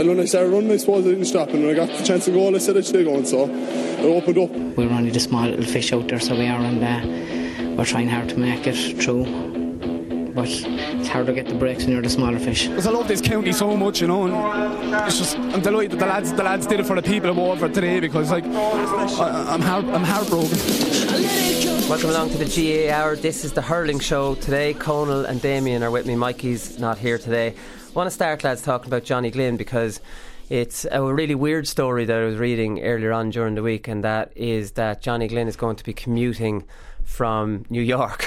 And when I started running, I suppose I didn't stop, and when I got the chance to goal, I said I should go, and so I opened up. We were only the small little fish out there, so we are, and we're trying hard to make it through. But it's hard to get the breaks when you're the smaller fish. Because I love this county so much, and it's just, I'm delighted the lads did it for the people of Waterford today, because I'm heartbroken. Welcome along to the GAA Hour. This is the hurling show. Today Conal and Damien are with me. Mikey's not here today. I want to start, lads, talking about Johnny Glynn, because it's a really weird story that I was reading earlier on during the week, and that is that Johnny Glynn is going to be commuting from New York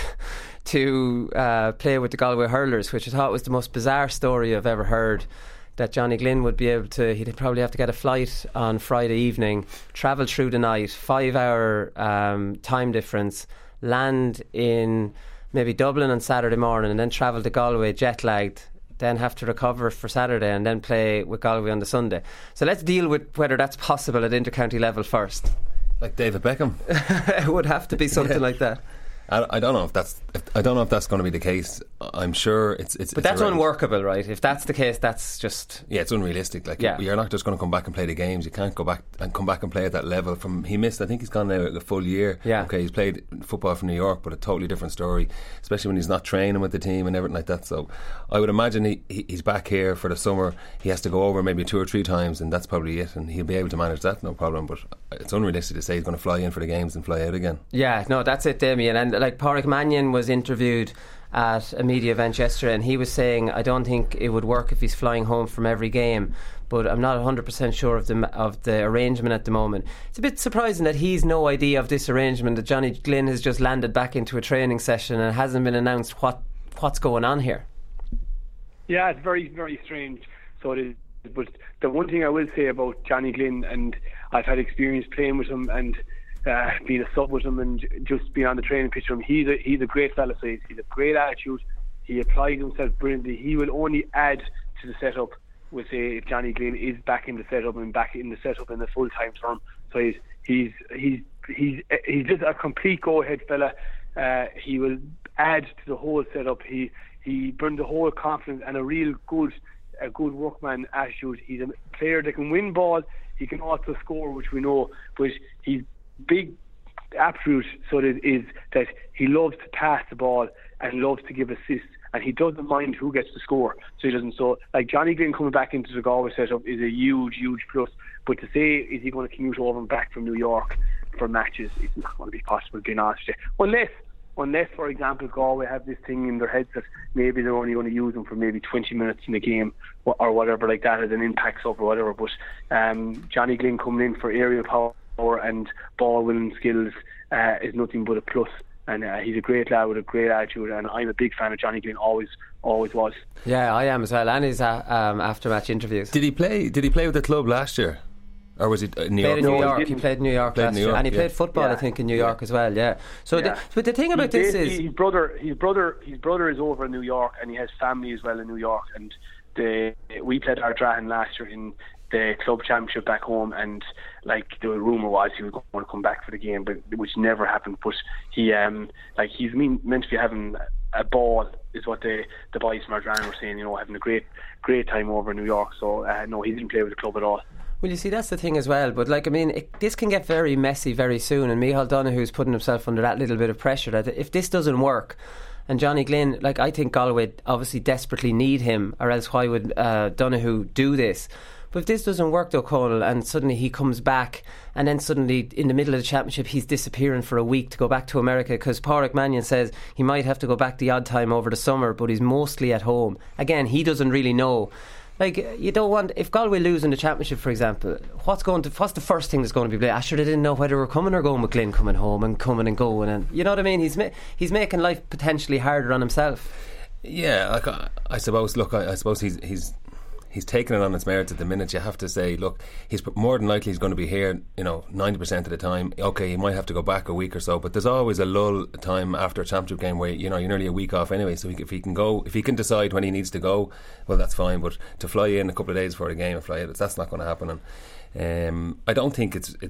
to play with the Galway Hurlers, which I thought was the most bizarre story I've ever heard. That Johnny Glynn would be able to, he'd probably have to get a flight on Friday evening, travel through the night, 5-hour time difference, land in maybe Dublin on Saturday morning, and then travel to Galway jet lagged, then have to recover for Saturday and then play with Galway on the Sunday. So let's deal with whether that's possible at intercounty level first. Like David Beckham. It would have to be something like that. I don't know if that's going to be the case. I'm sure it's but that's unworkable, right? If that's the case, that's just it's unrealistic. You're not just going to come back and play the games. You can't go back and play at that level. He missed. I think he's gone now a full year. Yeah. Okay, he's played football for New York, but a totally different story, especially when he's not training with the team and everything like that. So I would imagine he's back here for the summer. He has to go over maybe 2 or 3 times, and that's probably it. And he'll be able to manage that, no problem. But it's unrealistic to say he's going to fly in for the games and fly out again. Yeah, no, that's it, Damien. And like Pádraig Mannion was interviewed at a media event yesterday, and he was saying, I don't think it would work if he's flying home from every game, but I'm not 100% sure of the arrangement at the moment. It's a bit surprising that he's no idea of this arrangement, that Johnny Glynn has just landed back into a training session and it hasn't been announced what's going on here. Yeah, it's very, very strange. So it is. But the one thing I will say about Johnny Glynn, and I've had experience playing with him and being a sub with him and just being on the training pitch with him, he's a great fella. So he's a great attitude. He applies himself brilliantly. He will only add to the setup with if Johnny Glynn is back in the setup and back in the setup in the full time term. So he's just a complete go ahead fella. He will add to the whole setup. He brings the whole confidence and a real good workman attitude. He's a player that can win ball. He can also score, which we know, but he's big absolute sort of is that he loves to pass the ball and loves to give assists, and he doesn't mind who gets the score. So he doesn't. So like Johnny Glynn coming back into the Galway setup is a huge plus. But to say is he going to commute over and back from New York for matches, it's not going to be possible, being honest with you. Unless, for example, Galway have this thing in their heads that maybe they're only going to use them for maybe 20 minutes in the game or whatever like that as an impact sub or whatever. But Johnny Glynn coming in for aerial power and ball winning skills is nothing but a plus. And he's a great lad with a great attitude, and I'm a big fan of Johnny Glynn, always was. Yeah, I am as well, and his after match interviews. Did he play with the club last year? Or was it New York? He played in New York last year, and he played football, I think, in New York as well. Yeah. So, but the thing about this is his brother is over in New York, and he has family as well in New York. And we played Ardrahan last year in the club championship back home, and like the rumour was he was going to come back for the game, but which never happened. But he's meant to be having a ball, is what the boys from Ardrahan were saying. Having a great time over in New York. So no, he didn't play with the club at all. Well, you see, that's the thing as well. But this can get very messy very soon, and Micheál Donoghue's putting himself under that little bit of pressure that if this doesn't work, and Johnny Glynn, I think Galway obviously desperately need him, or else why would Donoghue do this? But if this doesn't work, though, Conal, and suddenly he comes back, and then suddenly in the middle of the championship he's disappearing for a week to go back to America, because Pádraig Mannion says he might have to go back the odd time over the summer, but he's mostly at home. Again, he doesn't really know. You don't want, if Galway lose in the championship, for example, what's the first thing that's going to be played? Sure, they didn't know whether we're coming or going with Glynn coming home and coming and going, and you know what I mean. He's making life potentially harder on himself. Yeah, I suppose. Look, I suppose he's taking it on its merits at the minute. You have to say, look, he's more than likely he's going to be here 90% of the time. Okay, he might have to go back a week or so, but there's always a lull time after a championship game where you're nearly a week off anyway. So if he can decide when he needs to go, well, that's fine. But to fly in a couple of days before the game and fly out, that's not going to happen. And I don't think it's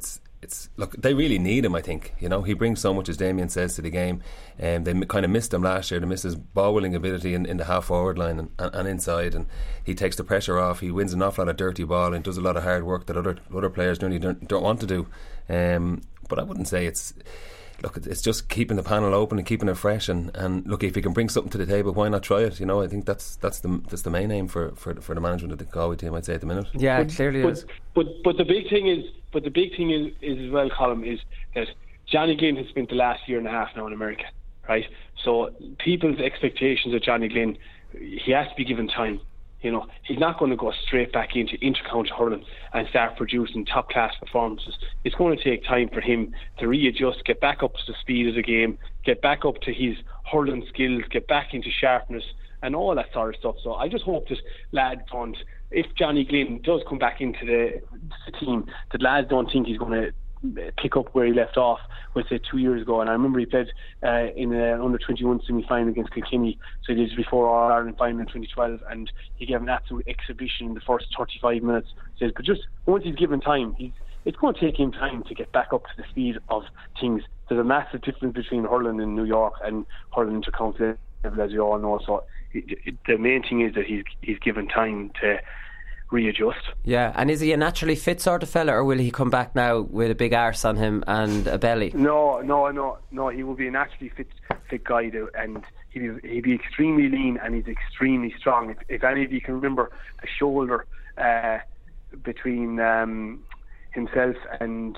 look, they really need him. I think he brings so much, as Damien says, to the game. They kind of missed him last year. They missed his ball winning ability in the half forward line and inside, and he takes the pressure off. He wins an awful lot of dirty ball and does a lot of hard work that other players really don't want to do. But I wouldn't say it's. Look, it's just keeping the panel open and keeping it fresh, and look, if you can bring something to the table, why not try it? I think that's the main aim for the management of the Galway team, I'd say, at the minute. Yeah, it clearly is. But the big thing is as well, Colm, is that Johnny Glynn has spent the last year and a half now in America, right? So people's expectations of Johnny Glynn, he has to be given time. He's not going to go straight back into inter-county hurling and start producing top-class performances. It's going to take time for him to readjust, get back up to the speed of the game, get back up to his hurling skills, get back into sharpness and all that sort of stuff. So I just hope that lads don't, if Johnny Glynn does come back into the team, that lads don't think he's going to pick up where he left off with it 2 years ago. And I remember he played in an under-21 semi-final against Kilkenny, so he did before our Ireland final in 2012, and he gave an absolute exhibition in the first 35 minutes. But just once he's given time, it's going to take him time to get back up to the speed of things. There's a massive difference between hurling in New York and hurling inter-county level, as you all know. So the main thing is that he's given time to readjust. Yeah, and is he a naturally fit sort of fella, or will he come back now with a big arse on him and a belly? No, he will be a naturally fit guy, and he'd be extremely lean, and he's extremely strong. If any of you can remember the shoulder between himself and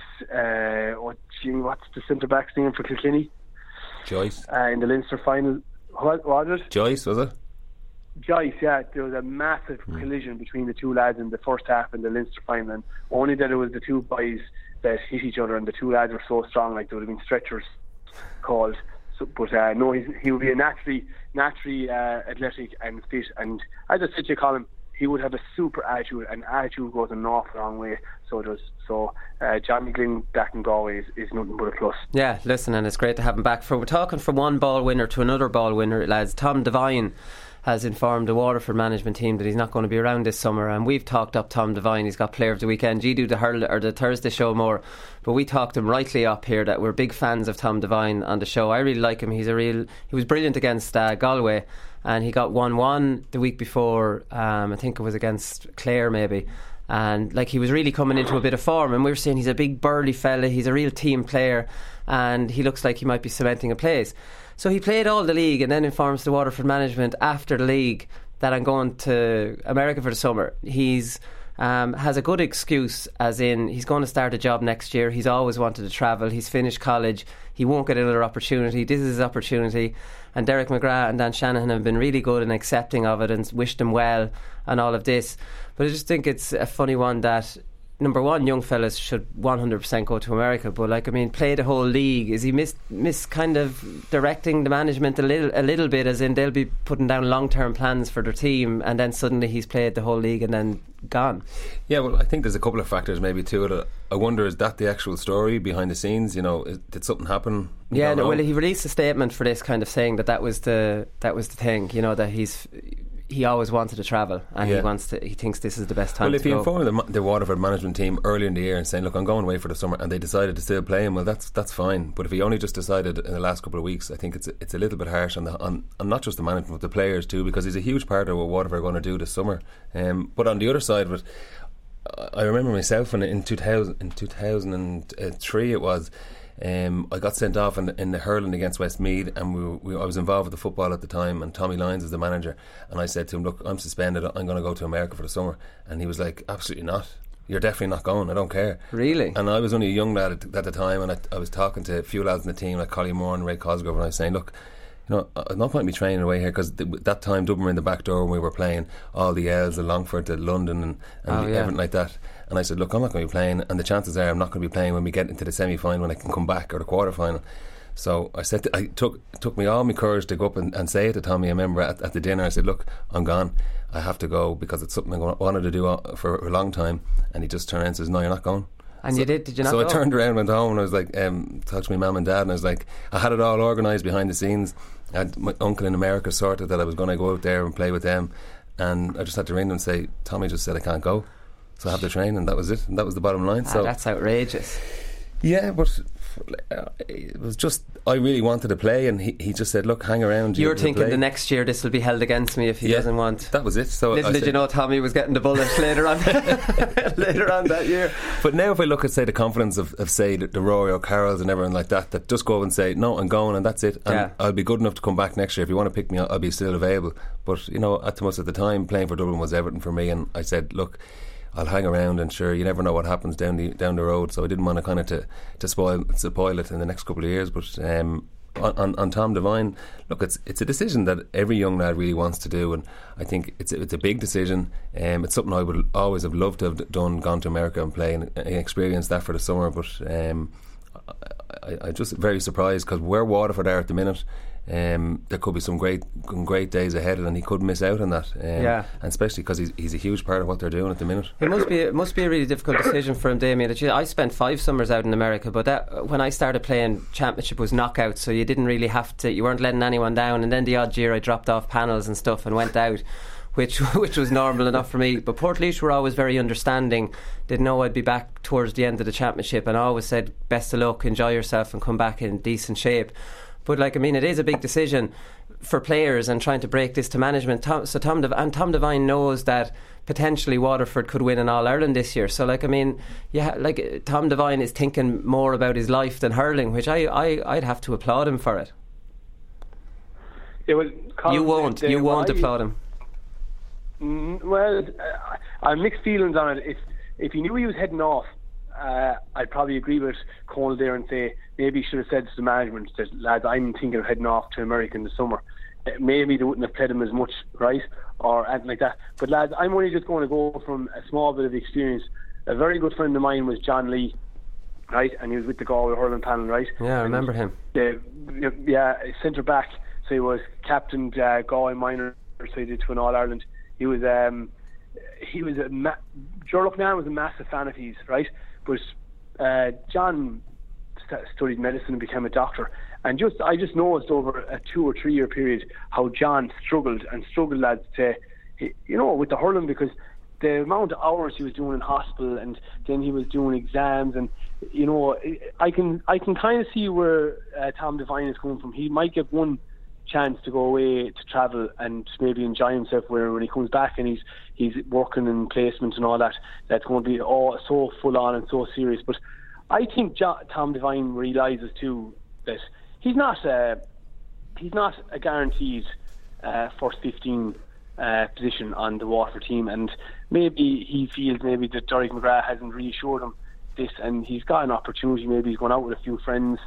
what's the centre back's name for Kilkenny? Joyce. In the Leinster final. What was it? Joyce, was it? Joyce, yeah. There was a massive collision between the two lads in the first half in the Leinster final, and only that it was the two boys that hit each other, and the two lads were so strong, like there would have been stretchers called. So, but no, he would be a naturally athletic and fit, and as I said to you, Colin, he would have a super attitude, and attitude goes an awful long way. So it does. So Johnny Glynn back in Galway is nothing but a plus. Yeah, listen, and it's great to have him back. We're talking from one ball winner to another ball winner, lads. Tom Devine has informed the Waterford management team that he's not going to be around this summer, and we've talked up Tom Devine. He's got Player of the Weekend. You do the Thursday show more, but we talked him rightly up here that we're big fans of Tom Devine on the show. I really like him. He was brilliant against Galway, and he got 1-1 the week before. I think it was against Clare maybe, and like he was really coming into a bit of form, and we were saying he's a big burly fella, he's a real team player, and he looks like he might be cementing a place. So he played all the league and then informs the Waterford management after the league that I'm going to America for the summer. He's has a good excuse, as in he's going to start a job next year. He's always wanted to travel. He's finished college. He won't get another opportunity. This is his opportunity. And Derek McGrath and Dan Shanahan have been really good in accepting of it and wished him well and all of this. But I just think it's a funny one that, number one, young fellas should 100% go to America, but play the whole league. Is he miss kind of directing the management a little bit, as in they'll be putting down long-term plans for their team, and then suddenly he's played the whole league and then gone? Yeah, well, I think there's a couple of factors maybe to it. I wonder, is that the actual story behind the scenes? Did something happen? Yeah, no, well, he released a statement for this, kind of saying that was the thing. That he always wanted to travel, and he thinks this is the best time to go. Well, if he informed the Waterford management team early in the year and saying, look, I'm going away for the summer, and they decided to still play him, well, that's fine. But if he only just decided in the last couple of weeks, I think it's a little bit harsh on not just the management but the players too, because he's a huge part of what Waterford are going to do this summer. But on the other side of it, I remember myself in 2003 it was, I got sent off in the hurling against Westmeath, and I was involved with the football at the time, and Tommy Lyons was the manager, and I said to him, look, I'm suspended, I'm going to go to America for the summer. And he was like, absolutely not, you're definitely not going, I don't care. Really? And I was only a young lad at the time, and I was talking to a few lads in the team like Collie Moore and Ray Cosgrove, and I was saying, look, there's no point in me training away here, because that time Dublin were in the back door when we were playing all the L's, the Longford, the London and everything like that. And I said, look, I'm not going to be playing, and the chances are I'm not going to be playing when we get into the semi-final, when I can come back, or the quarter-final. So I said, I took me all my courage to go up and say it to Tommy. I remember at the dinner, I said, look, I'm gone, I have to go, because it's something I wanted to do for a long time. And he just turned around and says, no, you're not going. And you did you not go? So I turned around and went home, and I was like, talked to my mum and dad, and I was like, I had it all organised behind the scenes. I had my uncle in America sorted that I was going to go out there and play with them, and I just had to ring them and say, Tommy just said I can't go, so I have to train, and that was it, and that was the bottom line. So that's outrageous. Yeah, but it was just, I really wanted to play, and he just said, look, hang around. You're thinking the next year this will be held against me if he doesn't want. That was it. So little did you know Tommy was getting the bullet later on later on that year. But now if I look at, say, the confidence of say, the Rory O'Carrolls and everyone like that just go up and say, no, I'm going, and that's it, and I'll be good enough to come back next year. If you want to pick me up, I'll be still available. But, you know, at the time, playing for Dublin was everything for me, and I said, look, I'll hang around, and sure, you never know what happens down the road. So I didn't want to kind of to spoil it in the next couple of years. But on Tom Devine, look, it's a decision that every young lad really wants to do, and I think it's a big decision. It's something I would always have loved to have done, gone to America and play and experience that for the summer. But I'm just very surprised, because where Waterford are at the minute, there could be some great days ahead, and he could miss out on that. And especially because he's a huge part of what they're doing at the minute. It must be a really difficult decision for him, Damien. I spent 5 summers out in America, but when I started playing, championship was knockout, so you didn't really have to. You weren't letting anyone down. And then the odd year I dropped off panels and stuff and went out, which was normal enough for me. But Portlaoise were always very understanding. Didn't know I'd be back towards the end of the championship, and I always said, best of luck, enjoy yourself, and come back in decent shape. But it is a big decision for players, and trying to break this to management. Tom Devine knows that potentially Waterford could win an All-Ireland this year. So Tom Devine is thinking more about his life than hurling, which I'd have to applaud him for it. Yeah, well, Colin, you won't applaud him. Well, I have mixed feelings on it. If he knew he was heading off, I'd probably agree with Conal there and say maybe he should have said to the management that, lads, I'm thinking of heading off to America in the summer. Maybe they wouldn't have played him as much, right, or anything like that. But lads, I'm only just going to go from a small bit of experience. A very good friend of mine was John Lee, right, and he was with the Galway hurling panel, right. Yeah, I remember him. Centre back. So he was captain Galway minor. So he did to an All Ireland. He was Joe Lucknan was a massive fan of his, right. But John studied medicine and became a doctor, and I just noticed over a 2 or 3 year period how John struggled, lads, with the hurling, because the amount of hours he was doing in hospital, and then he was doing exams, and I can kind of see where Tom Devine is coming from. He might get one chance to go away to travel and maybe enjoy himself, where when he comes back and he's working in placement and all that, that's going to be so full on and so serious. But I think Tom Devine realises too that he's not a guaranteed first 15 position on the Waterford team, and maybe he feels that Derek McGrath hasn't reassured him this, and he's got an opportunity. Maybe he's going out with a few friends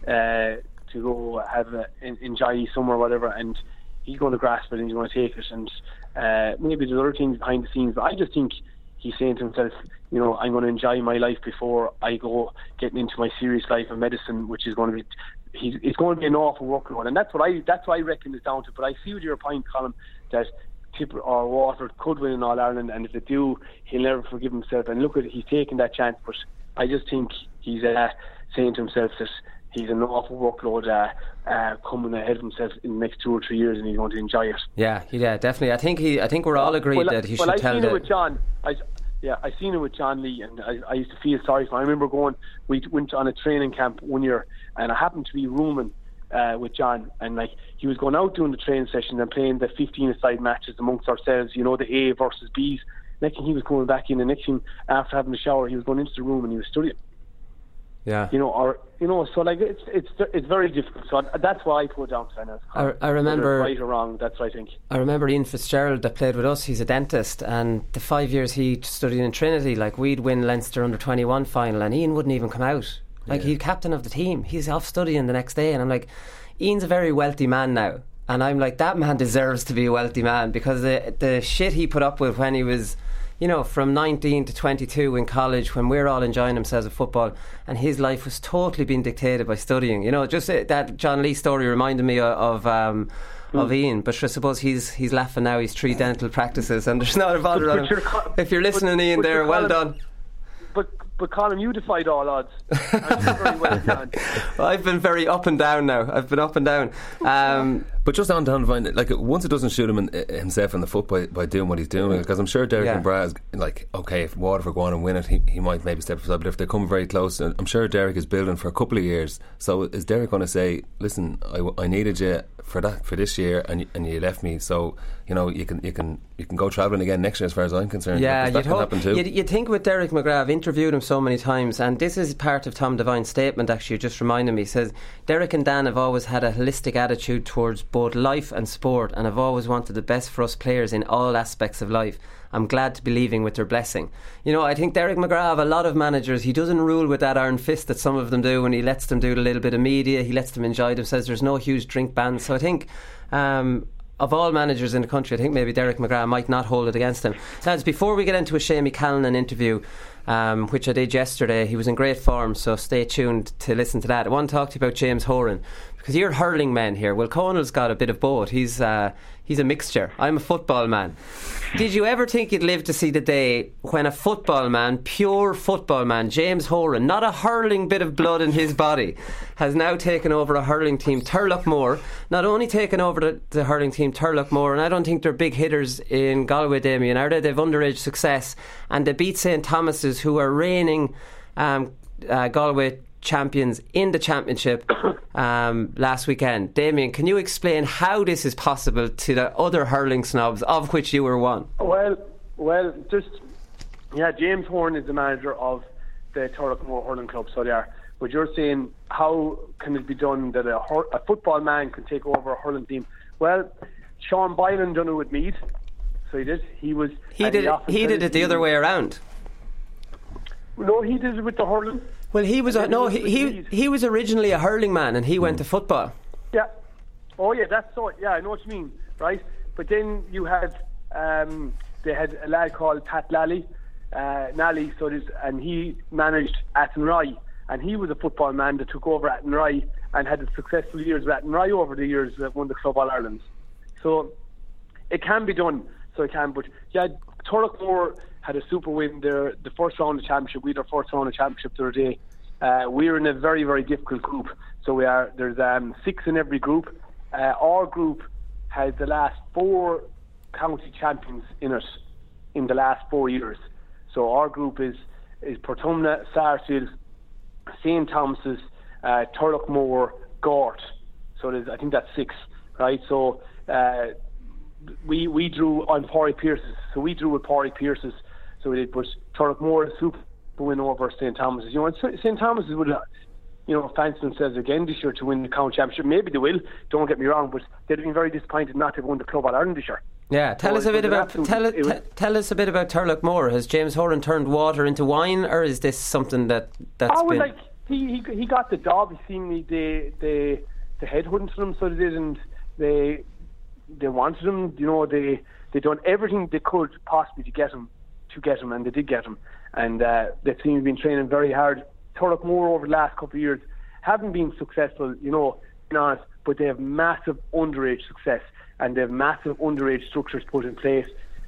to go enjoy summer or whatever, and he's going to grasp it and he's going to take it, and maybe there's other things behind the scenes, but I just think he's saying to himself, I'm going to enjoy my life before I go getting into my serious life of medicine, which is going to be it's going to be an awful workload, and that's what I reckon it's down to. But I see with your point, Colin, that Tipper or Waterford could win in All Ireland, and if they do, he'll never forgive himself, and look at he's taking that chance. But I just think he's saying to himself that he's an awful workload coming ahead of himself in the next 2 or 3 years, and he's going to enjoy it. Yeah, definitely. I think we're all agreed that he should tell. I've seen it with John. I seen it with John Lee, and I used to feel sorry for him. I remember we went on a training camp one year, and I happened to be rooming with John, and he was going out doing the training sessions and playing the 15-a-side matches amongst ourselves, the A versus B's. Next thing he was coming back in, the next thing after having a shower, he was going into the room and he was studying. Yeah. So it's very difficult. So that's why I put down finance. I remember, right or wrong, that's what I think. I remember Ian Fitzgerald that played with us. He's a dentist, and the 5 years he studied in Trinity, we'd win Leinster under 21 final, and Ian wouldn't even come out. He's captain of the team. He's off studying the next day, and I'm like, Ian's a very wealthy man now, and I'm like, that man deserves to be a wealthy man, because the shit he put up with when he was, from 19 to 22 in college, when we're all enjoying ourselves at football, and his life was totally being dictated by studying. Just that John Lee story reminded me of Ian, but I suppose he's laughing now. He's 3 dental practices, and there's not a bother on him. If you're listening, Ian, there, well done. But Colin, you defied all odds. Very well done. Well, I've been very up and down now. I've been up and down. But just on Tom Devine, like once it doesn't shoot him himself in the foot by doing what he's doing, because I'm sure Derek McGrath is like, okay, if Waterford go on and win it, he might maybe step aside. But if they come very close, I'm sure Derek is building for a couple of years. So is Derek going to say, listen, I needed you for this year, and you left me, so you can go travelling again next year, as far as I'm concerned. Yeah, that can happen too. You'd think with Derek McGrath, I've interviewed him so many times, and this is part of Tom Devine's statement. Actually, just reminded me. He says Derek and Dan have always had a holistic attitude towards both life and sport, and have always wanted the best for us players in all aspects of life. I'm glad to be leaving with their blessing. I think Derek McGrath, a lot of managers, he doesn't rule with that iron fist that some of them do, and he lets them do a little bit of media, he lets them enjoy themselves. There's no huge drink ban. So I think of all managers in the country, I think maybe Derek McGrath might not hold it against him. Lads, before we get into a Shamie Callanan interview, which I did yesterday, he was in great form, so stay tuned to listen to that. I want to talk to you about James Horan, because you're hurling men here. Well, Conal's got a bit of both. He's a mixture. I'm a football man. Did you ever think you'd live to see the day when a football man, pure football man, James Horan, not a hurling bit of blood in his body, has now taken over a hurling team, Turloughmore, not only taken over the hurling team Turloughmore, and I don't think they're big hitters in Galway, Damien, are they? They've underage success, and they beat St Thomas's, who are reigning Galway champions in the championship last weekend. Damien, can you explain how this is possible to the other hurling snobs, of which you were one? Well, James Horan is the manager of the Turloughmore Hurling Club, so they are. But you're saying, how can it be done that a football man can take over a hurling team? Well, Sean Byron done it with Meath, so he did. He did it the other way around. No, he did it with the hurling. Well, he was he was originally a hurling man, and he went to football. Yeah. Oh, yeah, that's so. Yeah, I know what you mean, right? But then you had they had a lad called Pat Nally, and he managed Athenry, and he was a football man that took over Athenry and had successful years with Athenry over the years that won the Club All Ireland. So it can be done. So it can, but yeah, Turloughmore had a super win there, the first round of the championship. We had our first round of the championship the other day. We're in a very, very difficult group. So there's 6 in every group. Our group has the last 4 county champions in it in the last 4 years. So our group is Portumna, Sarsfield, St Thomas's, Turloughmore, Gort. So I think that's 6, right? So we drew on Pádraig Pearse's. So we drew with Pádraig Pearse's. So we did, but Turloughmore a super win over St Thomas's. St Thomas's would fancy themselves again this year to win the county championship. Maybe they will. Don't get me wrong, but they'd have been very disappointed not to have won the Club All Ireland this year. Yeah, tell us a bit about Turloughmore. Has James Horan turned water into wine, or is this something that's been? He got the job. He seemingly they headhunted him, so they did, and they wanted him. They done everything they could possibly to get him, and they did get him. And they seem to have been training very hard. Turloughmore over the last couple of years haven't been successful, but they have massive underage success, and they have massive underage structures put in place.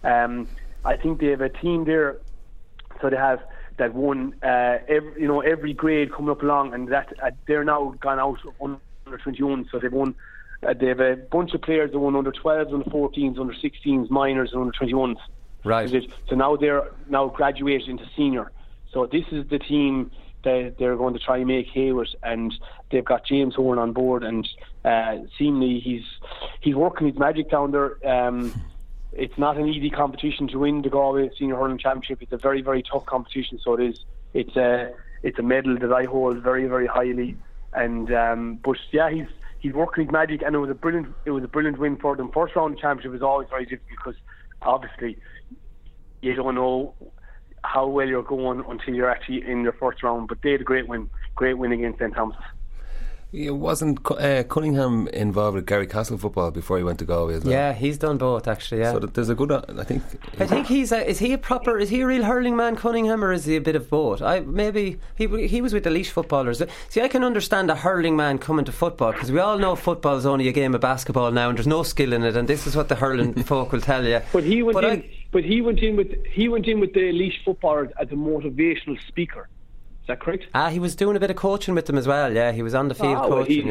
I think they have a team there, so they have that won every grade coming up along, and that they're now gone out of under 21, so they've won. They have a bunch of players that won under 12s, under 14s, under 16s, minors, and under 21s. Right. So now they're graduated into senior. So this is the team that they're going to try and make hay with, and they've got James Horan on board, and seemingly he's working his magic down there. It's not an easy competition to win the Galway Senior Hurling Championship. It's a very, very tough competition. So it is. It's a medal that I hold very, very highly. And but yeah, he's working his magic, and it was a brilliant win for them. First round of the championship is always very difficult because obviously you don't know how well you're going until you're actually in your first round. But they had a great win against St Thomas's. Wasn't Cunningham involved with Gary Castle football before he went to Galway as well? Yeah, he's done both actually. Yeah. So there's a good. I think is he a real hurling man, Cunningham, or is he a bit of both? Maybe he was with the Laois footballers. See, I can understand a hurling man coming to football, because we all know football is only a game of basketball now, and there's no skill in it, and this is what the hurling folk will tell you. But he went in with the Laois footballers as a motivational speaker. Is that correct? He was doing a bit of coaching with them as well. Yeah, he was on the field coaching.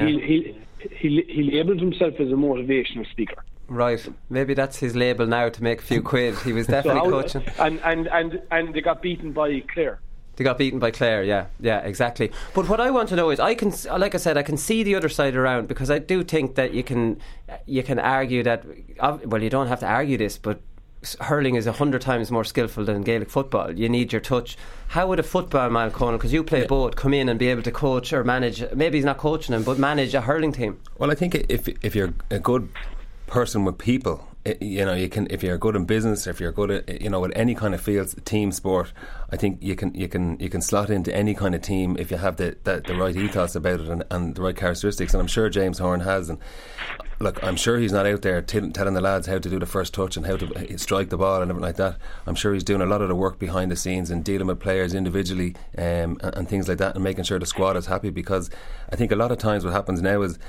He labelled himself as a motivational speaker. Right, maybe that's his label now to make a few quid. He was definitely coaching. And they got beaten by Clare. They got beaten by Clare, yeah, exactly. But what I want to know is, I can see the other side around, because I do think that you can argue that, well, you don't have to argue this, but hurling is 100 times more skillful than Gaelic football. You need your touch. How would a football man, Conal, because you play both, come in and be able to coach or manage? Maybe he's not coaching them, but manage a hurling team. Well, I think if you're a good person with people, you can. If you're good in business, if you're good at, with any kind of field, team sport, I think you can slot into any kind of team if you have the right ethos about it and the right characteristics. And I'm sure James Horan has. And look, I'm sure he's not out there telling the lads how to do the first touch and how to strike the ball and everything like that. I'm sure he's doing a lot of the work behind the scenes and dealing with players individually and things like that, and making sure the squad is happy. Because I think a lot of times what happens now is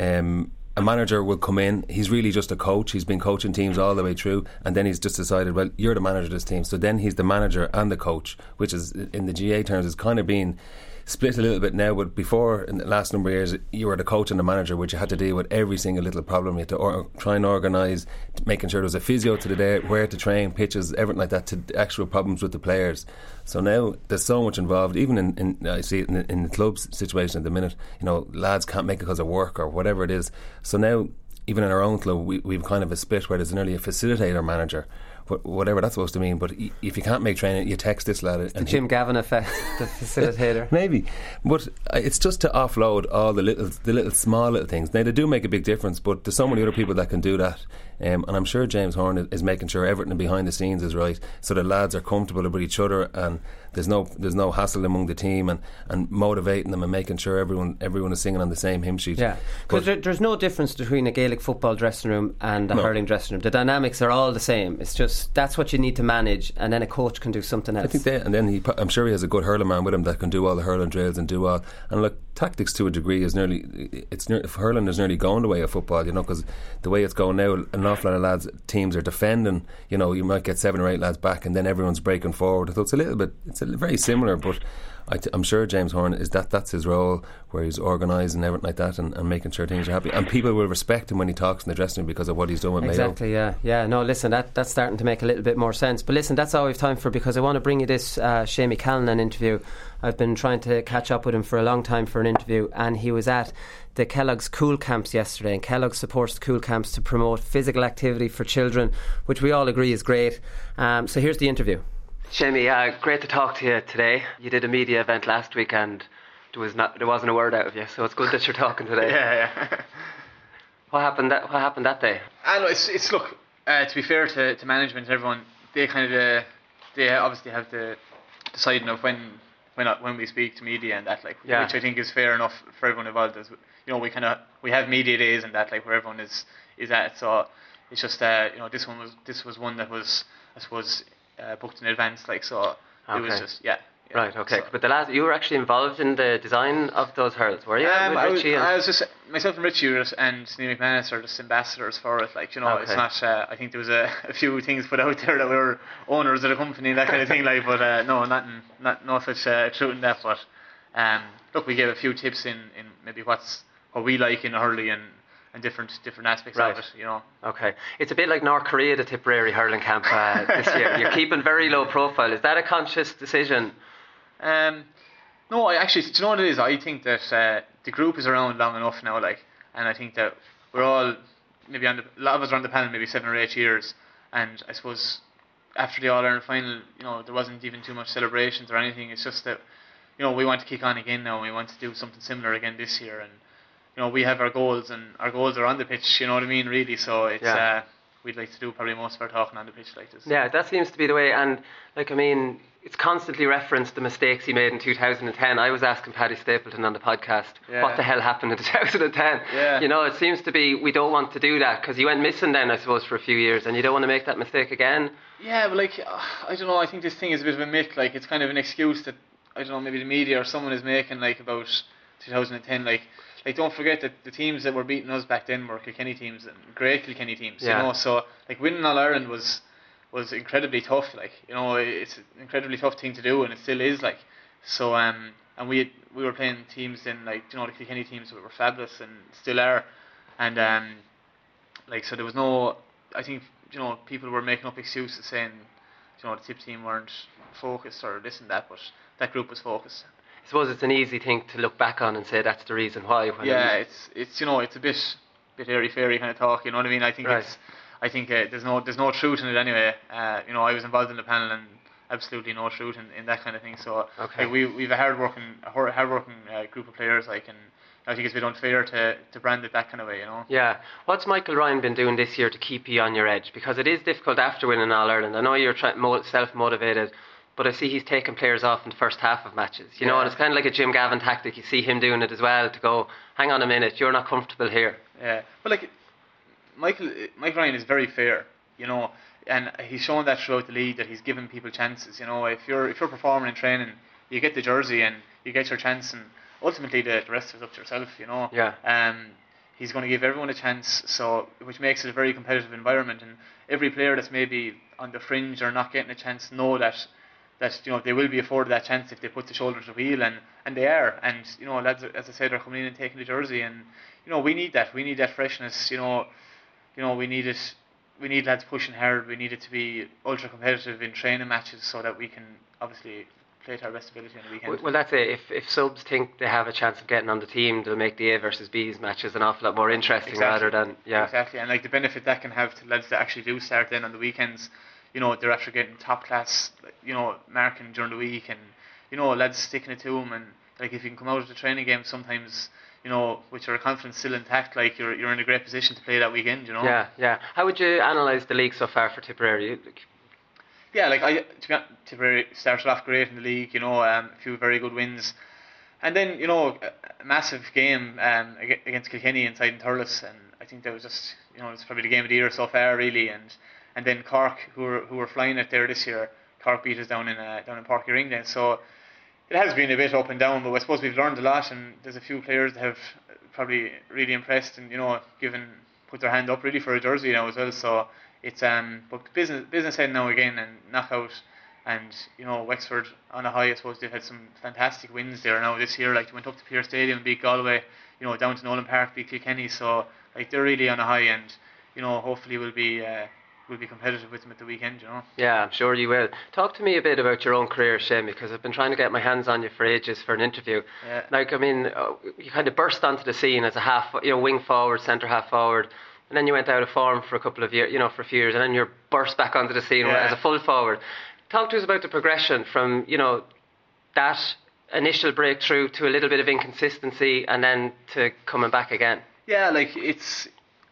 a manager will come in, he's really just a coach, he's been coaching teams all the way through, and then he's just decided, well, you're the manager of this team, so then he's the manager and the coach, which is, in the GA terms, is kind of being split a little bit now. But before, in the last number of years, you were the coach and the manager, which you had to deal with every single little problem. You had to try and organise, making sure there was a physio to the day, where to train, pitches, everything like that, to actual problems with the players. So now there's so much involved, even in I see it in the club's situation at the minute. Lads can't make it because of work or whatever it is. So now, even in our own club, we've kind of a split where there's nearly a facilitator manager, whatever that's supposed to mean. But if you can't make training, you text this lad. The Jim Gavin effect, the facilitator. Maybe, but it's just to offload all the small little things. Now, they do make a big difference, but there's so many other people that can do that. And I'm sure James Horn is making sure everything behind the scenes is right, so the lads are comfortable with each other, and there's no hassle among the team, and motivating them and making sure everyone is singing on the same hymn sheet. Yeah, because there's no difference between a Gaelic football dressing room and a hurling dressing room. The dynamics are all the same. It's just that's what you need to manage, and then a coach can do something else. I think I'm sure he has a good hurling man with him that can do all the hurling drills and do all. And look, tactics to a degree is hurling is nearly going the way of football, because the way it's going now, an awful lot of teams are defending. You might get 7 or 8 lads back, and then everyone's breaking forward. So it's very similar, but I'm sure James Horn that's his role, where he's organising everything like that, and making sure things are happy, and people will respect him when he talks in the dressing room because of what he's done with Mayo. Exactly, yeah. No, listen, that's starting to make a little bit more sense. But listen, that's all we've time for, because I want to bring you this Shamie Callanan interview. I've been trying to catch up with him for a long time for an interview, and he was at the Kellogg's Cool Camps yesterday, and Kellogg's supports the Cool Camps to promote physical activity for children, which we all agree is great. So here's the interview. Shamie, great to talk to you today. You did a media event last week and there wasn't a word out of you, so it's good that you're talking today. Yeah. What happened that day? I know it's look, to be fair to management and everyone, they obviously have to decide of when we speak to media and that, which I think is fair enough for everyone involved. As we have media days and that, where everyone is at. So it's just this was one that was, I suppose, booked in advance, so okay. It was just right, okay. So, but you were actually involved in the design of those hurls, were you? I was just myself and Richie and Neil McManus are just ambassadors for it. Okay. It's not. I think there was a few things put out there that we were owners of the company and that kind of thing. But no, no such truth in that. But look, we gave a few tips in maybe what we like in hurling and different aspects of it, Okay. It's a bit like North Korea, the Tipperary hurling camp this year. You're keeping very low profile. Is that a conscious decision? No, I actually, do you know what it is? I think that the group is around long enough now, and I think that we're all, maybe a lot of us are on the panel maybe 7 or 8 years, and I suppose after the All-Ireland final, there wasn't even too much celebrations or anything. It's just that, we want to kick on again now, and we want to do something similar again this year, and we have our goals, and our goals are on the pitch, you know what I mean, really. So it's we'd like to do probably most of our talking on the pitch like this. Yeah, that seems to be the way. And it's constantly referenced the mistakes he made in 2010. I was asking Paddy Stapleton on the podcast, what the hell happened in 2010? Yeah. It seems to be we don't want to do that, because you went missing then, I suppose, for a few years, and you don't want to make that mistake again. Yeah, but I don't know. I think this thing is a bit of a myth. It's kind of an excuse that, I don't know, maybe the media or someone is making about 2010. Don't forget that the teams that were beating us back then were Kilkenny teams, and great Kilkenny teams, so winning All-Ireland was incredibly tough, it's an incredibly tough thing to do, and it still is, So and we were playing teams in like the Kilkenny teams that were fabulous and still are, and so there was no. I think people were making up excuses saying the tip team weren't focused or this and that, but that group was focused. I suppose it's an easy thing to look back on and say that's the reason why. It's it's a bit airy fairy kind of talk. You know what I mean? I think there's no truth in it anyway. I was involved in the panel and absolutely no truth in that kind of thing. So we've a hard-working group of players. And I think it's a bit unfair to brand it that kind of way. Yeah. What's Michael Ryan been doing this year to keep you on your edge? Because it is difficult after winning All Ireland. I know you're self-motivated, but I see he's taking players off in the first half of matches. You know, and it's kind of like a Jim Gavin tactic. You see him doing it as well to go, hang on a minute, you're not comfortable here. Yeah, but Mike Ryan is very fair, and he's shown that throughout the league that he's given people chances. If you're performing in training, you get the jersey and you get your chance, and ultimately the rest of it's up to yourself. Yeah. He's going to give everyone a chance, which makes it a very competitive environment. And every player that's maybe on the fringe or not getting a chance know that they will be afforded that chance if they put the shoulder to the wheel, and they are. And lads, as I said, are coming in and taking the jersey, and we need that. We need that freshness. We need it. We need lads pushing hard. We need it to be ultra competitive in training matches so that we can obviously play to our best ability on the weekend. Well, that's it. If subs think they have a chance of getting on the team, they'll make the A versus B's matches an awful lot more interesting rather than Exactly, and the benefit that can have to lads that actually do start then on the weekends. They're after getting top class, marking during the week, and lads sticking it to them. And if you can come out of the training game sometimes, with your confidence still intact, you're in a great position to play that weekend. Yeah. How would you analyse the league so far for Tipperary? Yeah, Tipperary started off great in the league. A few very good wins, and then a massive game against Kilkenny inside in Thurles, and I think that was just it's probably the game of the year so far, really. And then Cork, who were flying it there this year, Cork beat us down in Páirc Uí Rinn then. So it has been a bit up and down, but I suppose we've learned a lot, and there's a few players that have probably really impressed and put their hand up really for a jersey now as well. So it's but business head now again, and knockout, and Wexford on a high. I suppose they've had some fantastic wins there now this year. They went up to Pearse Stadium, beat Galway, down to Nolan Park, beat Kilkenny. So they're really on a high, and hopefully we'll be competitive with them at the weekend. Yeah, I'm sure you will. Talk to me a bit about your own career, Shane, because I've been trying to get my hands on you for ages for an interview. Yeah. You kind of burst onto the scene as a wing forward, centre half forward, and then you went out of form for a couple of years, for a few years, and then you're burst back onto the scene as a full forward. Talk to us about the progression from that initial breakthrough to a little bit of inconsistency, and then to coming back again. Yeah, it's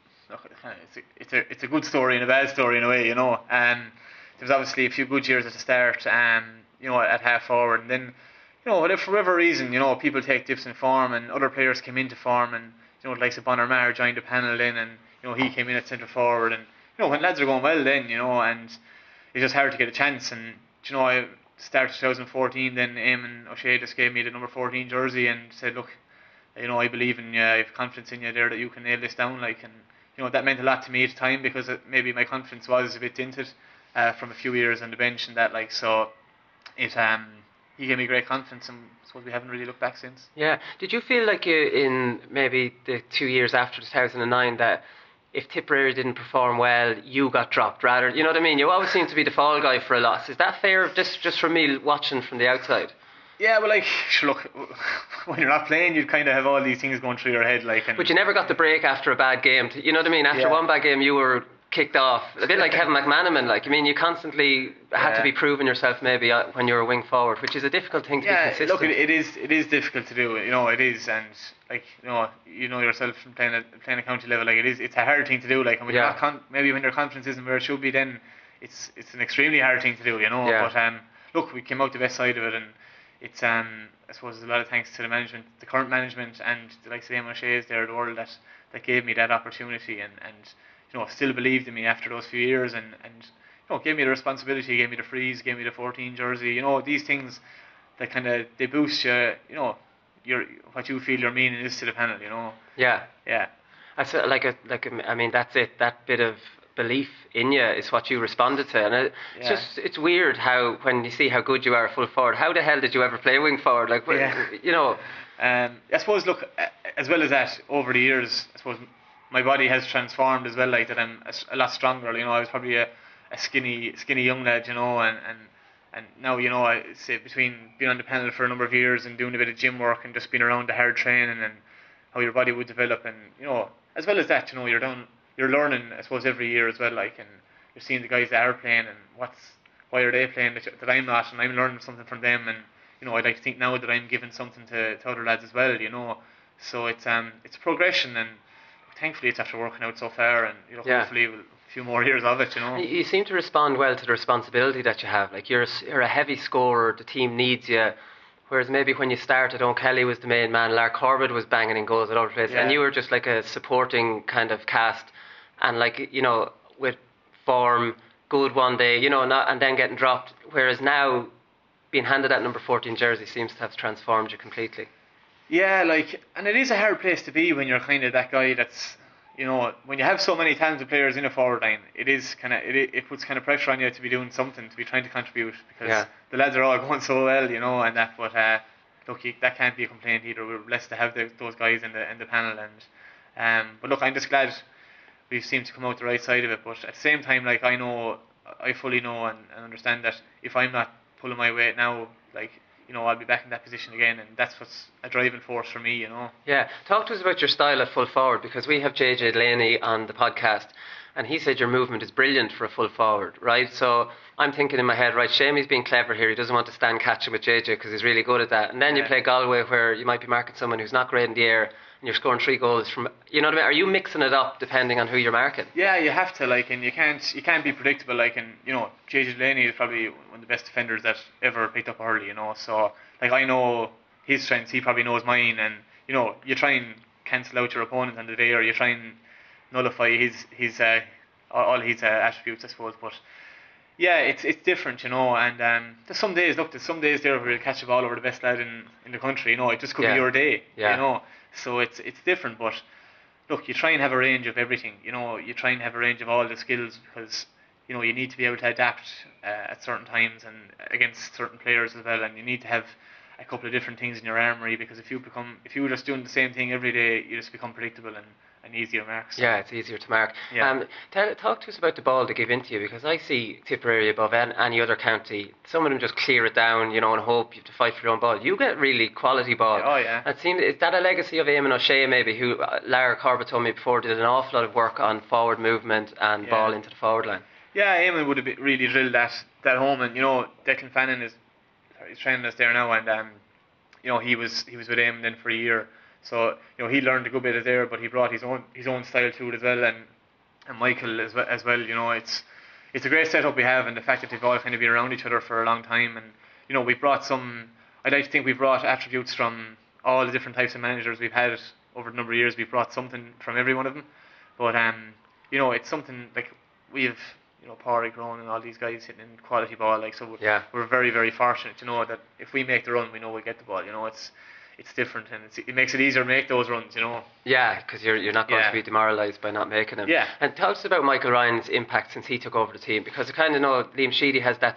a good story and a bad story in a way. There was obviously a few good years at the start, at half forward, and then for whatever reason, people take dips in form, and other players came into form, and like Bonner Maher joined the panel then, and he came in at centre forward, and when lads are going well then, and it's just hard to get a chance. And I started 2014, then Eamon O'Shea just gave me the number 14 jersey and said, look, I believe in you, I have confidence in you there that you can nail this down, and that meant a lot to me at the time, because maybe my confidence was a bit tinted from a few years on the bench and that, so it he gave me great confidence, and I suppose we haven't really looked back since. Yeah. Did you feel like in maybe the 2 years after 2009 that if Tipperary didn't perform well, you got dropped rather? You know what I mean? You always seem to be the fall guy for a loss. Is that fair? Just from me watching from the outside. Yeah, well, look, when you're not playing, you kind of have all these things going through your head, But you never got the break after a bad game. You know what I mean? After one bad game, you were kicked off. A bit like Kevin McManaman. You constantly had to be proving yourself maybe when you were a wing forward, which is a difficult thing to be consistent. Look, it is difficult to do. It is, and yourself from playing a county level, it's a hard thing to do. And when you're not maybe when your confidence isn't where it should be, then it's an extremely hard thing to do. But look, we came out the best side of it, and it's I suppose there's a lot of thanks to the management, the current management, and the likes of Eamon O'Shea's there, the world that gave me that opportunity, and still believed in me after those few years, and gave me the responsibility, gave me the freeze, gave me the 14 jersey. These things that kind of they boost you. Your what you feel your meaning is to the panel. Yeah. Yeah. That's that's it. That bit of belief in you is what you responded to, and it's weird how when you see how good you are full forward, how the hell did you ever play wing forward? Like, you know. I suppose, look, as well as that, over the years, I suppose my body has transformed as well. Like that, I'm a lot stronger. You know, I was probably a skinny young lad. You know, and now, you know, I say between being on the panel for a number of years and doing a bit of gym work and just being around the hard training and how your body would develop, and you know, as well as that, you know, you're learning, I suppose, every year as well. Like, and you're seeing the guys that are playing and why are they playing that I'm not, and I'm learning something from them, and you know, I'd like to think now that I'm giving something to other lads as well, you know. So it's progression, and thankfully it's after working out so far, and you know, hopefully a few more years of it, you know. You seem to respond well to the responsibility that you have. Like, you're a heavy scorer, the team needs you. Whereas maybe when you started, Owen Kelly was the main man, Lark Corbett was banging in goals at other places, and you were just like a supporting kind of cast, and like, you know, with form, good one day, you know, and then getting dropped. Whereas now, being handed that number 14 jersey seems to have transformed you completely. Yeah, like, and it is a hard place to be when you're kind of that guy that's, you know, when you have so many talented players in a forward line, it is kind of it puts kind of pressure on you to be doing something, to be trying to contribute, because the lads are all going so well, you know, and that. But look, that can't be a complaint either. We're blessed to have those guys in the panel, and but look, I'm just glad we've seemed to come out the right side of it. But at the same time, like, I fully know and understand that if I'm not pulling my weight now, like, you know, I'll be back in that position again, and that's what's a driving force for me, you know. Yeah, talk to us about your style at full forward, because we have JJ Delaney on the podcast, and he said your movement is brilliant for a full forward, right? So I'm thinking in my head, right, Shamey's being clever here, he doesn't want to stand catching with JJ because he's really good at that, and then you play Galway where you might be marking someone who's not great in the air, and you're scoring 3 goals from, you know what I mean? Are you mixing it up depending on who you're marking? Yeah, you have to, like, and you can't be predictable, like, and you know, JJ Delaney is probably one of the best defenders that ever picked up early, you know. So like, I know his strengths, he probably knows mine, and you know, you try and cancel out your opponent on the day, or you try and nullify his all his attributes, I suppose. But yeah, it's different, you know. And there's some days there where you'll catch a ball over the best lad in the country, you know. It just could be your day, you know. So it's different, but look, you try and have a range of everything, you know. You try and have a range of all the skills, because you know, you need to be able to adapt at certain times and against certain players as well, and you need to have a couple of different things in your armoury, because if you're just doing the same thing every day, you just become predictable and easier marks. Yeah, it's easier to mark. Talk to us about the ball to give into you, because I see Tipperary above any other county. Some of them just clear it down, you know, and hope you have to fight for your own ball. You get really quality ball. It seems, is that a legacy of Eamon O'Shea maybe, who Lara Corbett told me before did an awful lot of work on forward movement and ball into the forward line? Yeah, Eamon would have really drilled that home, and you know, Declan Fannin he's training us there now, and you know, he was with Eamon then for a year. So you know, he learned a good bit of there, but he brought his own style to it as well, and Michael as well. You know, it's a great setup we have, and the fact that they've all kind of been around each other for a long time, and you know, we brought I'd like to think we've brought attributes from all the different types of managers we've had over the number of years. We've brought something from every one of them, but you know, it's something like we've, you know, Pádraig Rowan and all these guys hitting in quality ball, like, so we're very, very fortunate to know that if we make the run, we know we'll get the ball. You know, it's different, and it makes it easier to make those runs, you know. Yeah, because you're not going to be demoralised by not making them. Yeah. And tell us about Michael Ryan's impact since he took over the team, because I kind of know Liam Sheedy has that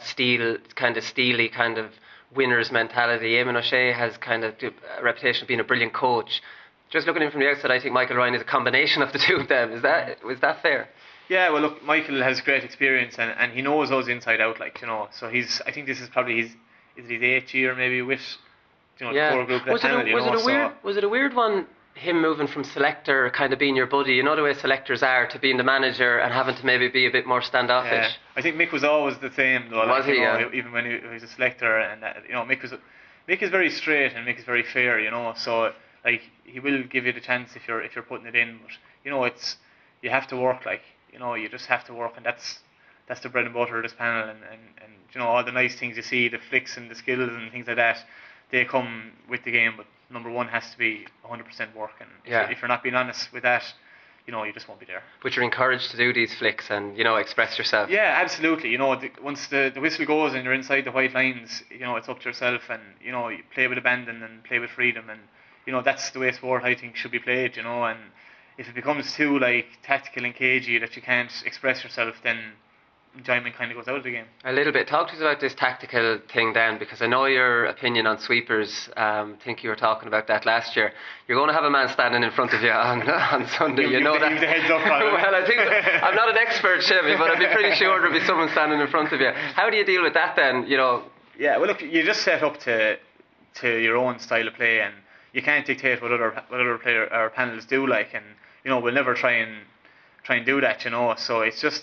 steely kind of winner's mentality. Eamon O'Shea has kind of a reputation of being a brilliant coach. Just looking in from the outside, I think Michael Ryan is a combination of the two of them. Was that fair? Yeah, well, look, Michael has great experience, and he knows those inside out, like, you know. So I think this is probably his 8th year maybe with, you know, the core group that was it a weird one, him moving from selector, kind of being your buddy, you know, the way selectors are, to being the manager and having to maybe be a bit more standoffish? Yeah. I think Mick was always the same, though. Was he? Even when he was a selector, and you know, Mick is very straight and Mick is very fair, you know. So like, he will give you the chance if you're putting it in, but you know, you have to work, like, you know, you just have to work, and that's the bread and butter of this panel, and you know, all the nice things you see, the flicks and the skills and things like that, they come with the game, but number one has to be 100% work, and if you're not being honest with that, you know, you just won't be there. But you're encouraged to do these flicks and, you know, express yourself. Yeah, absolutely. You know, once the whistle goes and you're inside the white lines, you know, it's up to yourself, and you know, you play with abandon and play with freedom, and you know, that's the way sport, I think, should be played, you know. And if it becomes too like tactical and cagey that you can't express yourself, then enjoyment kind of goes out of the game. A little bit. Talk to us about this tactical thing then, because I know your opinion on sweepers. I think you were talking about that last year. You're going to have a man standing in front of you on Sunday. You know that. Give the heads up. Well, I think I'm not an expert, Chevy, but I'd be pretty sure there'll be someone standing in front of you. How do you deal with that then? You know. Yeah. Well, look, you just set up to your own style of play, and you can't dictate what other player or panels do. Like, and you know, we'll never try and do that. You know, so it's just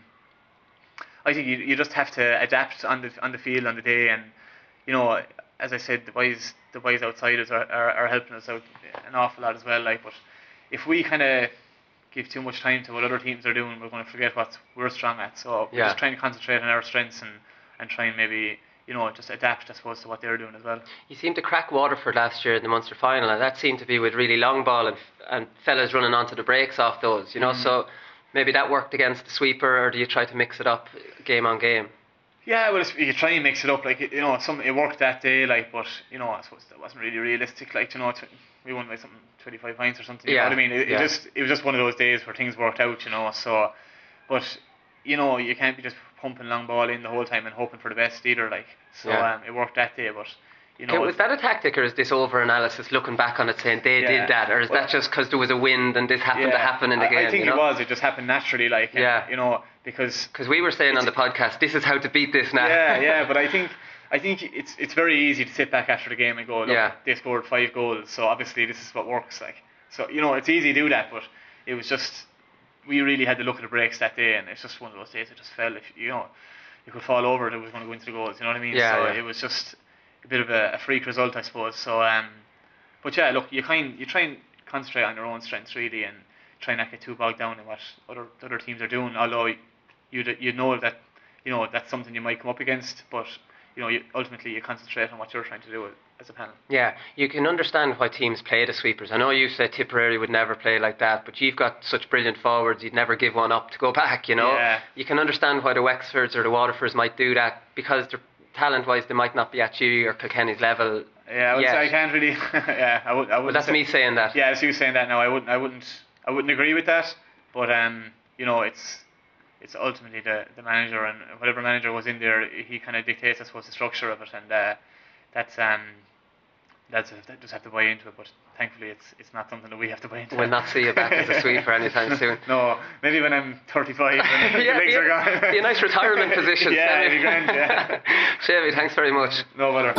I think you just have to adapt on the field on the day, and you know, as I said, the boys outside us are helping us out an awful lot as well. Like, but if we kind of give too much time to what other teams are doing, we're going to forget what we're strong at. So we're just trying to concentrate on our strengths and try and maybe, you know, just adapt, I suppose, to what they're doing as well. You seemed to crack Waterford last year in the Munster final, and that seemed to be with really long ball and fellas running onto the breaks off those, you know. So maybe that worked against the sweeper, or do you try to mix it up game on game? Yeah, well, you try and mix it up. Like, you know, it worked that day, like, but you know, I suppose that wasn't really realistic. Like, you know, we won by something 25 points or something. You know what I mean? It was just one of those days where things worked out, you know. So, but you know, you can't be just pumping long ball in the whole time and hoping for the best either. Like, so it worked that day, but. You know, was that a tactic, or is this over-analysis looking back on it saying they did that, or is that just because there was a wind and this happened to happen in the game? I think it just happened naturally, like, you know, because we were saying on the podcast, this is how to beat this now. But I think it's very easy to sit back after the game and go, look, they scored 5 goals, so obviously this is what works, like. So, you know, it's easy to do that, but it was just, we really had to look at the breaks that day, and it's just one of those days it just fell. If you know, you could fall over, it was going to go into the goals, you know what I mean? It was just a bit of a freak result, I suppose. So, but yeah, look, you try and concentrate on your own strengths really, and try not get too bogged down in what other teams are doing. Although you know that, you know, that's something you might come up against, but you know, ultimately you concentrate on what you're trying to do as a panel. Yeah, you can understand why teams play the sweepers. I know you said Tipperary would never play like that, but you've got such brilliant forwards, you'd never give one up to go back. You know, you can understand why the Wexfords or the Waterfords might do that, because they're talent-wise, they might not be at you or Kilkenny's level. Yeah, I would say I can't really. I would. Well, that's me saying that. Yeah, it's you saying that now. I wouldn't agree with that. But you know, it's ultimately the manager, and whatever manager was in there, he kind of dictates, I suppose, the structure of it, and that's just have to buy into it. But thankfully, it's not something that we have to buy into. We'll not see you back as a sweeper anytime soon. No, maybe when I'm 35 and the legs are gone. Be a nice retirement position. Yeah, it'd be grand. Yeah. Chevy, thanks very much. No bother.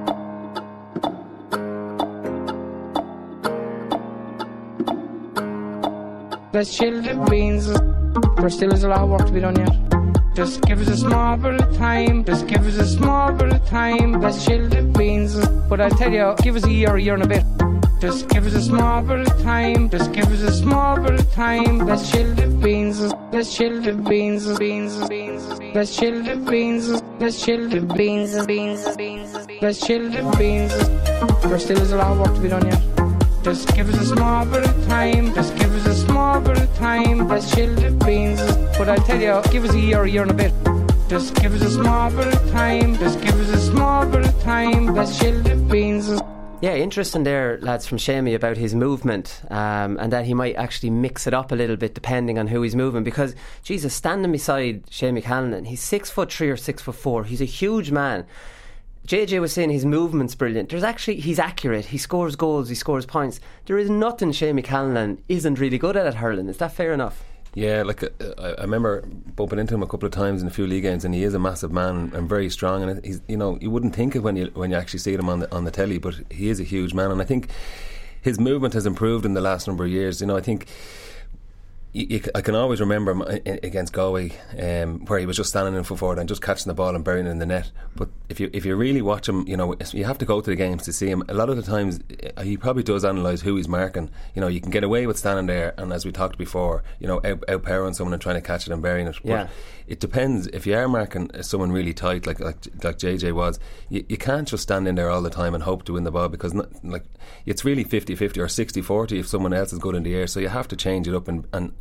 Let's chill the beans. There still is a lot of work to be done yet. Just give us a small bit of time. Just give us a small bit of time. Let's chill the beans. But I tell you, give us a year and a bit. Just give us a small bit of time. Just give us a small bit of time. Let's chill the beans. Let's chill the beans. Let's chill the beans. Let's chill the beans. Let's chill the beans. There still is a lot of work to be done yet. Just give us a small bit of time. Just give us a small bit of time. Let's chill the beans. But I tell you, give us a year and a bit. Just give us a small bit of time. Just give us a small bit of time. Let's chill the beans. Yeah, interesting there, lads, from Shamey about his movement, and that he might actually mix it up a little bit depending on who he's moving. Because, Jesus, standing beside Shamey Callanan, he's 6'3" or 6'4". He's a huge man. JJ was saying his movement's brilliant. He's accurate. He scores goals. He scores points. There is nothing Shamey Callanan isn't really good at hurling. Is that fair enough? Yeah, like I remember bumping into him a couple of times in a few league games, and he is a massive man and very strong. And he's, you know, you wouldn't think it when you actually see him on the telly, but he is a huge man. And I think his movement has improved in the last number of years. You know, I think. I can always remember him against Galway, where he was just standing in full forward and just catching the ball and burying it in the net. But if you really watch him, you know, you have to go to the games to see him. A lot of the times, he probably does analyse who he's marking. You know, you can get away with standing there, and as we talked before, you know, outpowering someone and trying to catch it and burying it. But it depends. If you are marking someone really tight, like JJ was, you can't just stand in there all the time and hope to win the ball, because it's really 50-50 or 60-40 if someone else is good in the air. So you have to change it up and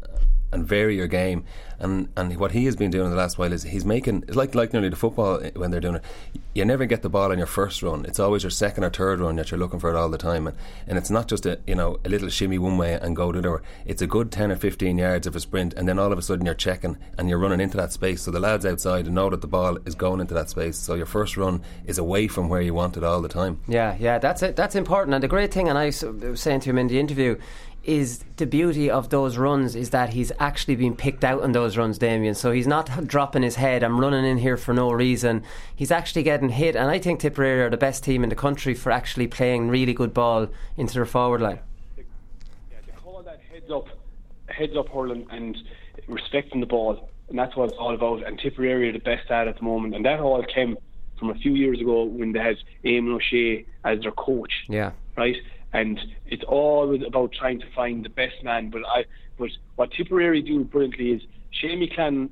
vary your game. And what he has been doing in the last while is he's making, it's like nearly the football when they're doing it. You never get the ball on your first run. It's always your second or third run that you're looking for it all the time. And it's not just a little shimmy one way and go to the door. It's a good 10 or 15 yards of a sprint, and then all of a sudden you're checking and you're running into that space. So the lads outside know that the ball is going into that space. So your first run is away from where you want it all the time. Yeah, that's it. That's important. And the great thing, and I was saying to him in the interview, is the beauty of those runs is that he's actually been picked out on those runs, Damien. So he's not dropping his head, I'm running in here for no reason. He's actually getting hit, and I think Tipperary are the best team in the country for actually playing really good ball into their forward line. Yeah, they call that heads up hurling and respecting the ball, and that's what it's all about. And Tipperary are the best at the moment, and that all came from a few years ago when they had Eamon O'Shea as their coach. Yeah. Right? And it's always about trying to find the best man. But what Tipperary do brilliantly is Shamey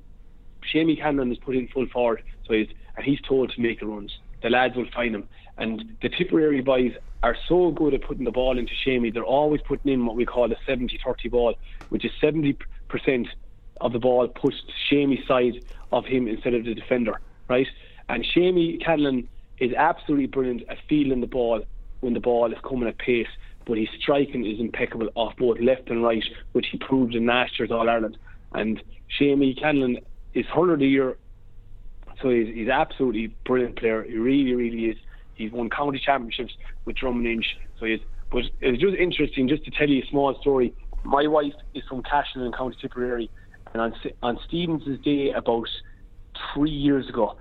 Cannon is put in full forward, so he's told to make the runs. The lads will find him. And the Tipperary boys are so good at putting the ball into Shamey. They're always putting in what we call a 70-30 ball, which is 70% of the ball pushed to Shamey's side of him instead of the defender, right? And Shamey Cannon is absolutely brilliant at feeling the ball when the ball is coming at pace, but his striking is impeccable off both left and right, which he proved in last year's All-Ireland. And Shamey Cannon is 100 a year, so he's absolutely brilliant player. He really, really is. He's won county championships with Drummond. So but it's just interesting, just to tell you a small story. My wife is from Cashel in County Tipperary, and on Stevens' day about 3 years ago,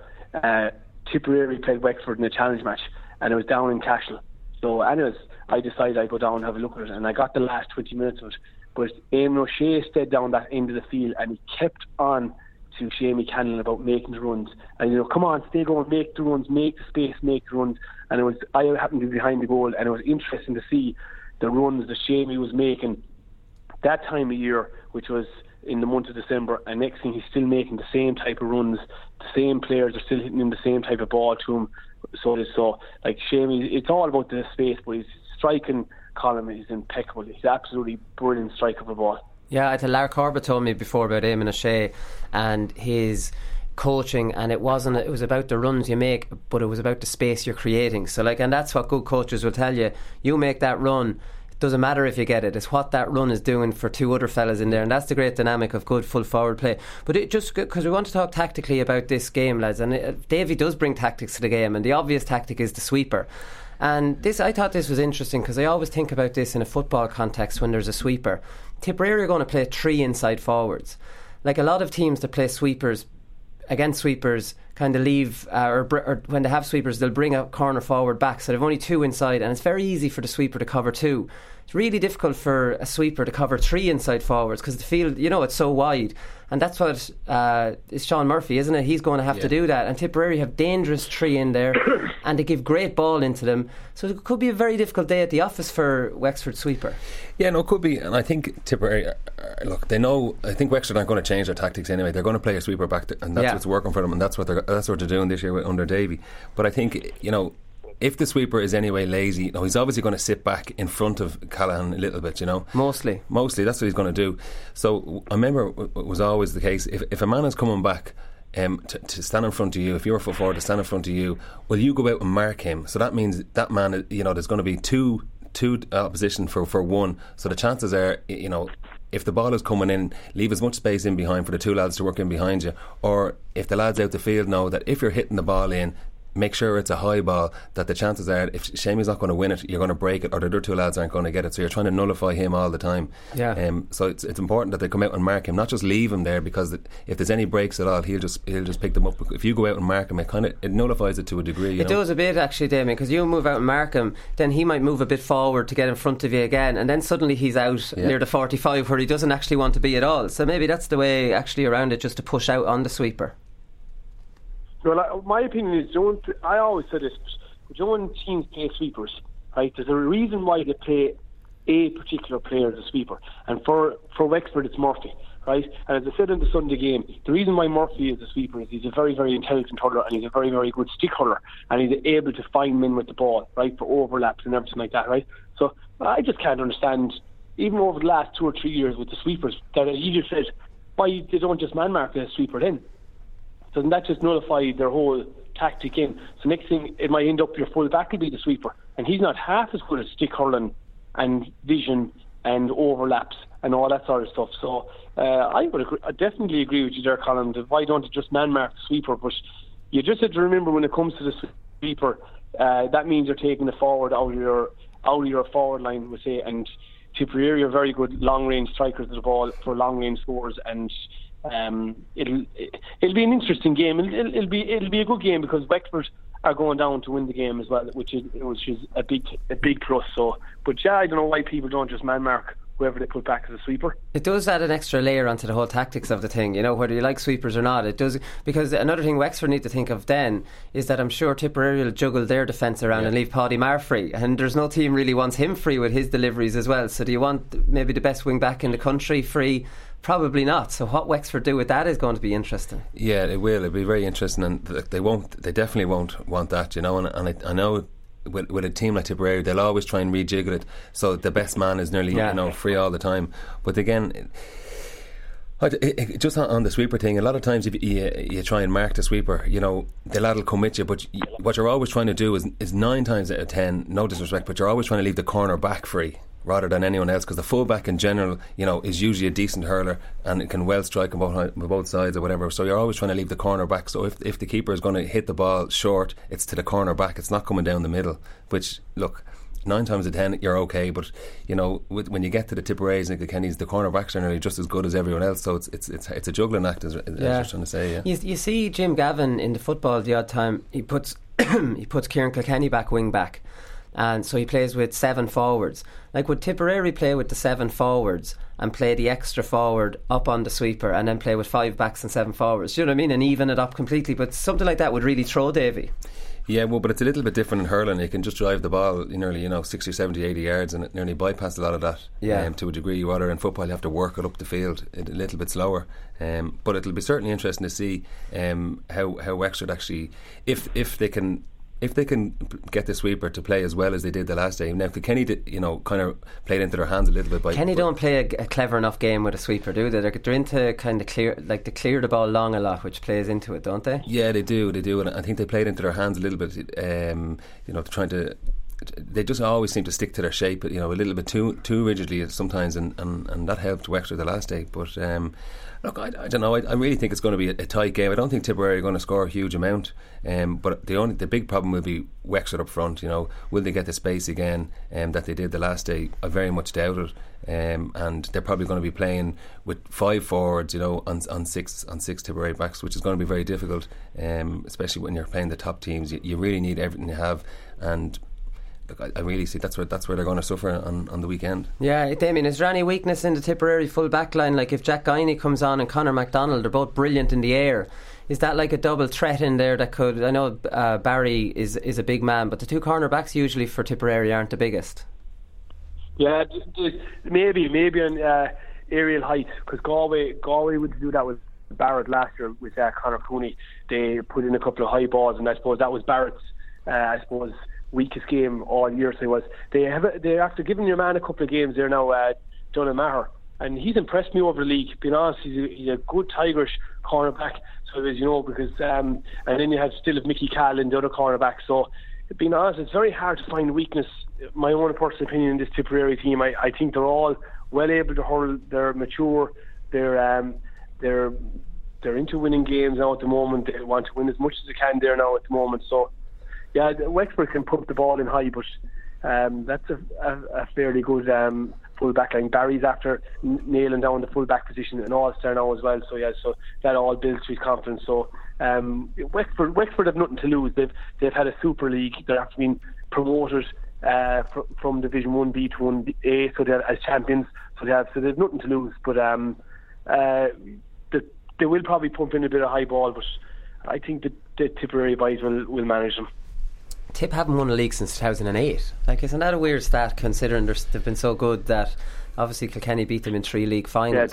Tipperary played Wexford in a challenge match, and it was down in Cashel. So anyways, I decided I'd go down and have a look at it, and I got the last 20 minutes of it. But Eamon O'Shea stayed down that end of the field, and he kept on to Shamey Cannon about making the runs. And come on, stay going, make the runs, make the space, make the runs. And I happened to be behind the goal, and it was interesting to see the runs that Shamey was making that time of year, which was in the month of December. And next thing, he's still making the same type of runs. The same players are still hitting him the same type of ball to him. So like Shamey, it's all about the space, but his striking column is impeccable. He's absolutely brilliant striker of the ball. Yeah, Lar Corbett told me before about Eamon O'Shea and his coaching, and it was about the runs you make, but it was about the space you're creating. So and that's what good coaches will tell you. You make that run, it doesn't matter if you get it, it's what that run is doing for two other fellas in there, and that's the great dynamic of good full forward play. But it just, because we want to talk tactically about this game, lads, and Davy does bring tactics to the game, and the obvious tactic is the sweeper. And I thought this was interesting, because I always think about this in a football context when there's a sweeper. Tipperary are going to play 3 inside forwards. Like a lot of teams that play sweepers, against sweepers, kind of leave, or when they have sweepers, they'll bring a corner forward back, so they've only 2 inside, and it's very easy for the sweeper to cover 2. It's really difficult for a sweeper to cover 3 inside forwards, because the field, it's so wide. And that's what is Sean Murphy, isn't it? He's going to have to do that. And Tipperary have dangerous 3 in there, and they give great ball into them. So it could be a very difficult day at the office for Wexford sweeper. Yeah, no, it could be. And I think Tipperary, look, they know. I think Wexford aren't going to change their tactics anyway. They're going to play a sweeper back, and that's what's working for them, and that's what they're doing this year under Davy. But I think if the sweeper is anyway lazy, he's obviously going to sit back in front of Callahan a little bit, Mostly, that's what he's going to do. So I remember it was always the case, if a man is coming back to stand in front of you, if you're a full forward to stand in front of you, well, you go out and mark him. So that means that man, there's going to be two opposition for one. So the chances are, if the ball is coming in, leave as much space in behind for the 2 lads to work in behind you. Or if the lads out the field know that if you're hitting the ball in, make sure it's a high ball, that the chances are if Shamey's not going to win it, you're going to break it, or the other 2 lads aren't going to get it. So you're trying to nullify him all the time. So it's important that they come out and mark him, not just leave him there, because if there's any breaks at all, he'll just pick them up. If you go out and mark him, it nullifies it to a degree. It does a bit actually, Damien, because you move out and mark him, then he might move a bit forward to get in front of you again, and then suddenly he's out near the 45 where he doesn't actually want to be at all. So maybe that's the way actually around it, just to push out on the sweeper. Well, my opinion is, I always say this, when teams play sweepers, right, there's a reason why they play a particular player as a sweeper. And for Wexford, it's Murphy, right? And as I said in the Sunday game, the reason why Murphy is a sweeper is he's a very, very intelligent hurler, and he's a very, very good stick hurler, and he's able to find men with the ball, right, for overlaps and everything like that, right? So I just can't understand even over the last 2 or 3 years with the sweepers, that he just said, why they don't just man mark the sweeper then? Doesn't that just nullify their whole tactic in? So next thing, it might end up your full back will be the sweeper, and he's not half as good at stick hurling and vision and overlaps and all that sort of stuff. So I definitely agree with you there, Colin, that why don't you just man mark the sweeper? But you just have to remember, when it comes to the sweeper, that means you're taking the forward out of your forward line, we say, and Tipperary are very good long range strikers of the ball for long range scores, and it'll be an interesting game. It'll be a good game, because Wexford are going down to win the game as well, which is a big plus. So, but yeah, I don't know why people don't just man mark whoever they put back as a sweeper. It does add an extra layer onto the whole tactics of the thing, you know, whether you like sweepers or not. It does, because another thing Wexford need to think of then is that I'm sure Tipperary will juggle their defence around and leave Paddy Maher free, and there's no team really wants him free with his deliveries as well. So do you want maybe the best wing back in the country free? Probably not. So what Wexford do with that is going to be interesting. Yeah, it will. It'll be very interesting, and they definitely won't want that, you know. And I know with a team like Tipperary, they'll always try and rejiggle it so the best man is nearly free all the time. But again, just on the sweeper thing, a lot of times if you try and mark the sweeper, you know, the lad will come with you, but what you're always trying to do is 9 times out of 10, no disrespect, but you're always trying to leave the corner back free rather than anyone else, because the fullback in general, you know, is usually a decent hurler and it can well strike on both sides or whatever. So you're always trying to leave the corner back. So if the keeper is going to hit the ball short, it's to the corner back. It's not coming down the middle. Which, look, 9 times out of 10 you're okay, but you know, when you get to the Tipperaries and the Kennys, the corner backs are nearly just as good as everyone else. So it's a juggling act, as I was trying to say. Yeah. You see Jim Gavin in the football the odd time he puts Kieran Kilkenny back wing back, and so he plays with 7 forwards. Like, would Tipperary play with the 7 forwards and play the extra forward up on the sweeper and then play with 5 backs and 7 forwards? Do you know what I mean? And even it up completely. But something like that would really throw Davy. Yeah, well, but it's a little bit different in hurling. You can just drive the ball nearly, 60, 70, 80 yards, and it nearly bypass a lot of that. To a degree. Rather in football, you have to work it up the field a little bit slower. But it'll be certainly interesting to see how Wexford actually, if they can get the sweeper to play as well as they did the last day. Now, if the Kenny kind of played into their hands a little bit. Kenny don't play a clever enough game with a sweeper, do they? They're into kind of clear the ball long a lot, which plays into it, don't they? Yeah, they do, and I think they played into their hands a little bit. Trying to. They just always seem to stick to their shape, a little bit too rigidly sometimes, and that helped Wexford the last day. But look, I don't know. I really think it's going to be a tight game. I don't think Tipperary are going to score a huge amount. But the big problem will be Wexford up front. Will they get the space again that they did the last day? I very much doubt it. And they're probably going to be playing with 5 forwards, on six Tipperary backs, which is going to be very difficult, especially when you're playing the top teams. You really need everything you have, and I really see that's where they're going to suffer on the weekend. Yeah, Damien, is there any weakness in the Tipperary full back line? Like, if Jack Guiney comes on and Conor MacDonald, they're both brilliant in the air. Is that like a double threat in there that could? I know Barry is a big man, but the 2 cornerbacks usually for Tipperary aren't the biggest. Yeah, maybe on aerial height, because Galway would do that with Barrett last year with Conor Cooney. They put in a couple of high balls, and I suppose that was Barrett's weakest game all year. So they're after giving your man a couple of games there now, Donald Maher, and he's impressed me over the league. Being honest, he's a good Tigerish cornerback. So as you know, because and then you have Mickey Callan, the other cornerback. So being honest, it's very hard to find weakness. My own personal opinion in this Tipperary team, I think they're all well able to hurl. They're mature. They're into winning games now at the moment. They want to win as much as they can there now at the moment. So yeah, Wexford can pump the ball in high, but that's a fairly good full back line. Barry's after nailing down the full back position and All-Star now as well. So that all builds to his confidence. So Wexford have nothing to lose. They've had a Super League. They're after being promoted from Division 1B to 1A, so they're as champions. So they've nothing to lose. But they will probably pump in a bit of high ball, but I think the Tipperary boys will manage them. Tip haven't won a league since 2008. Like, isn't that a weird stat, considering they've been so good that obviously Kilkenny beat them in 3 league finals? Yeah,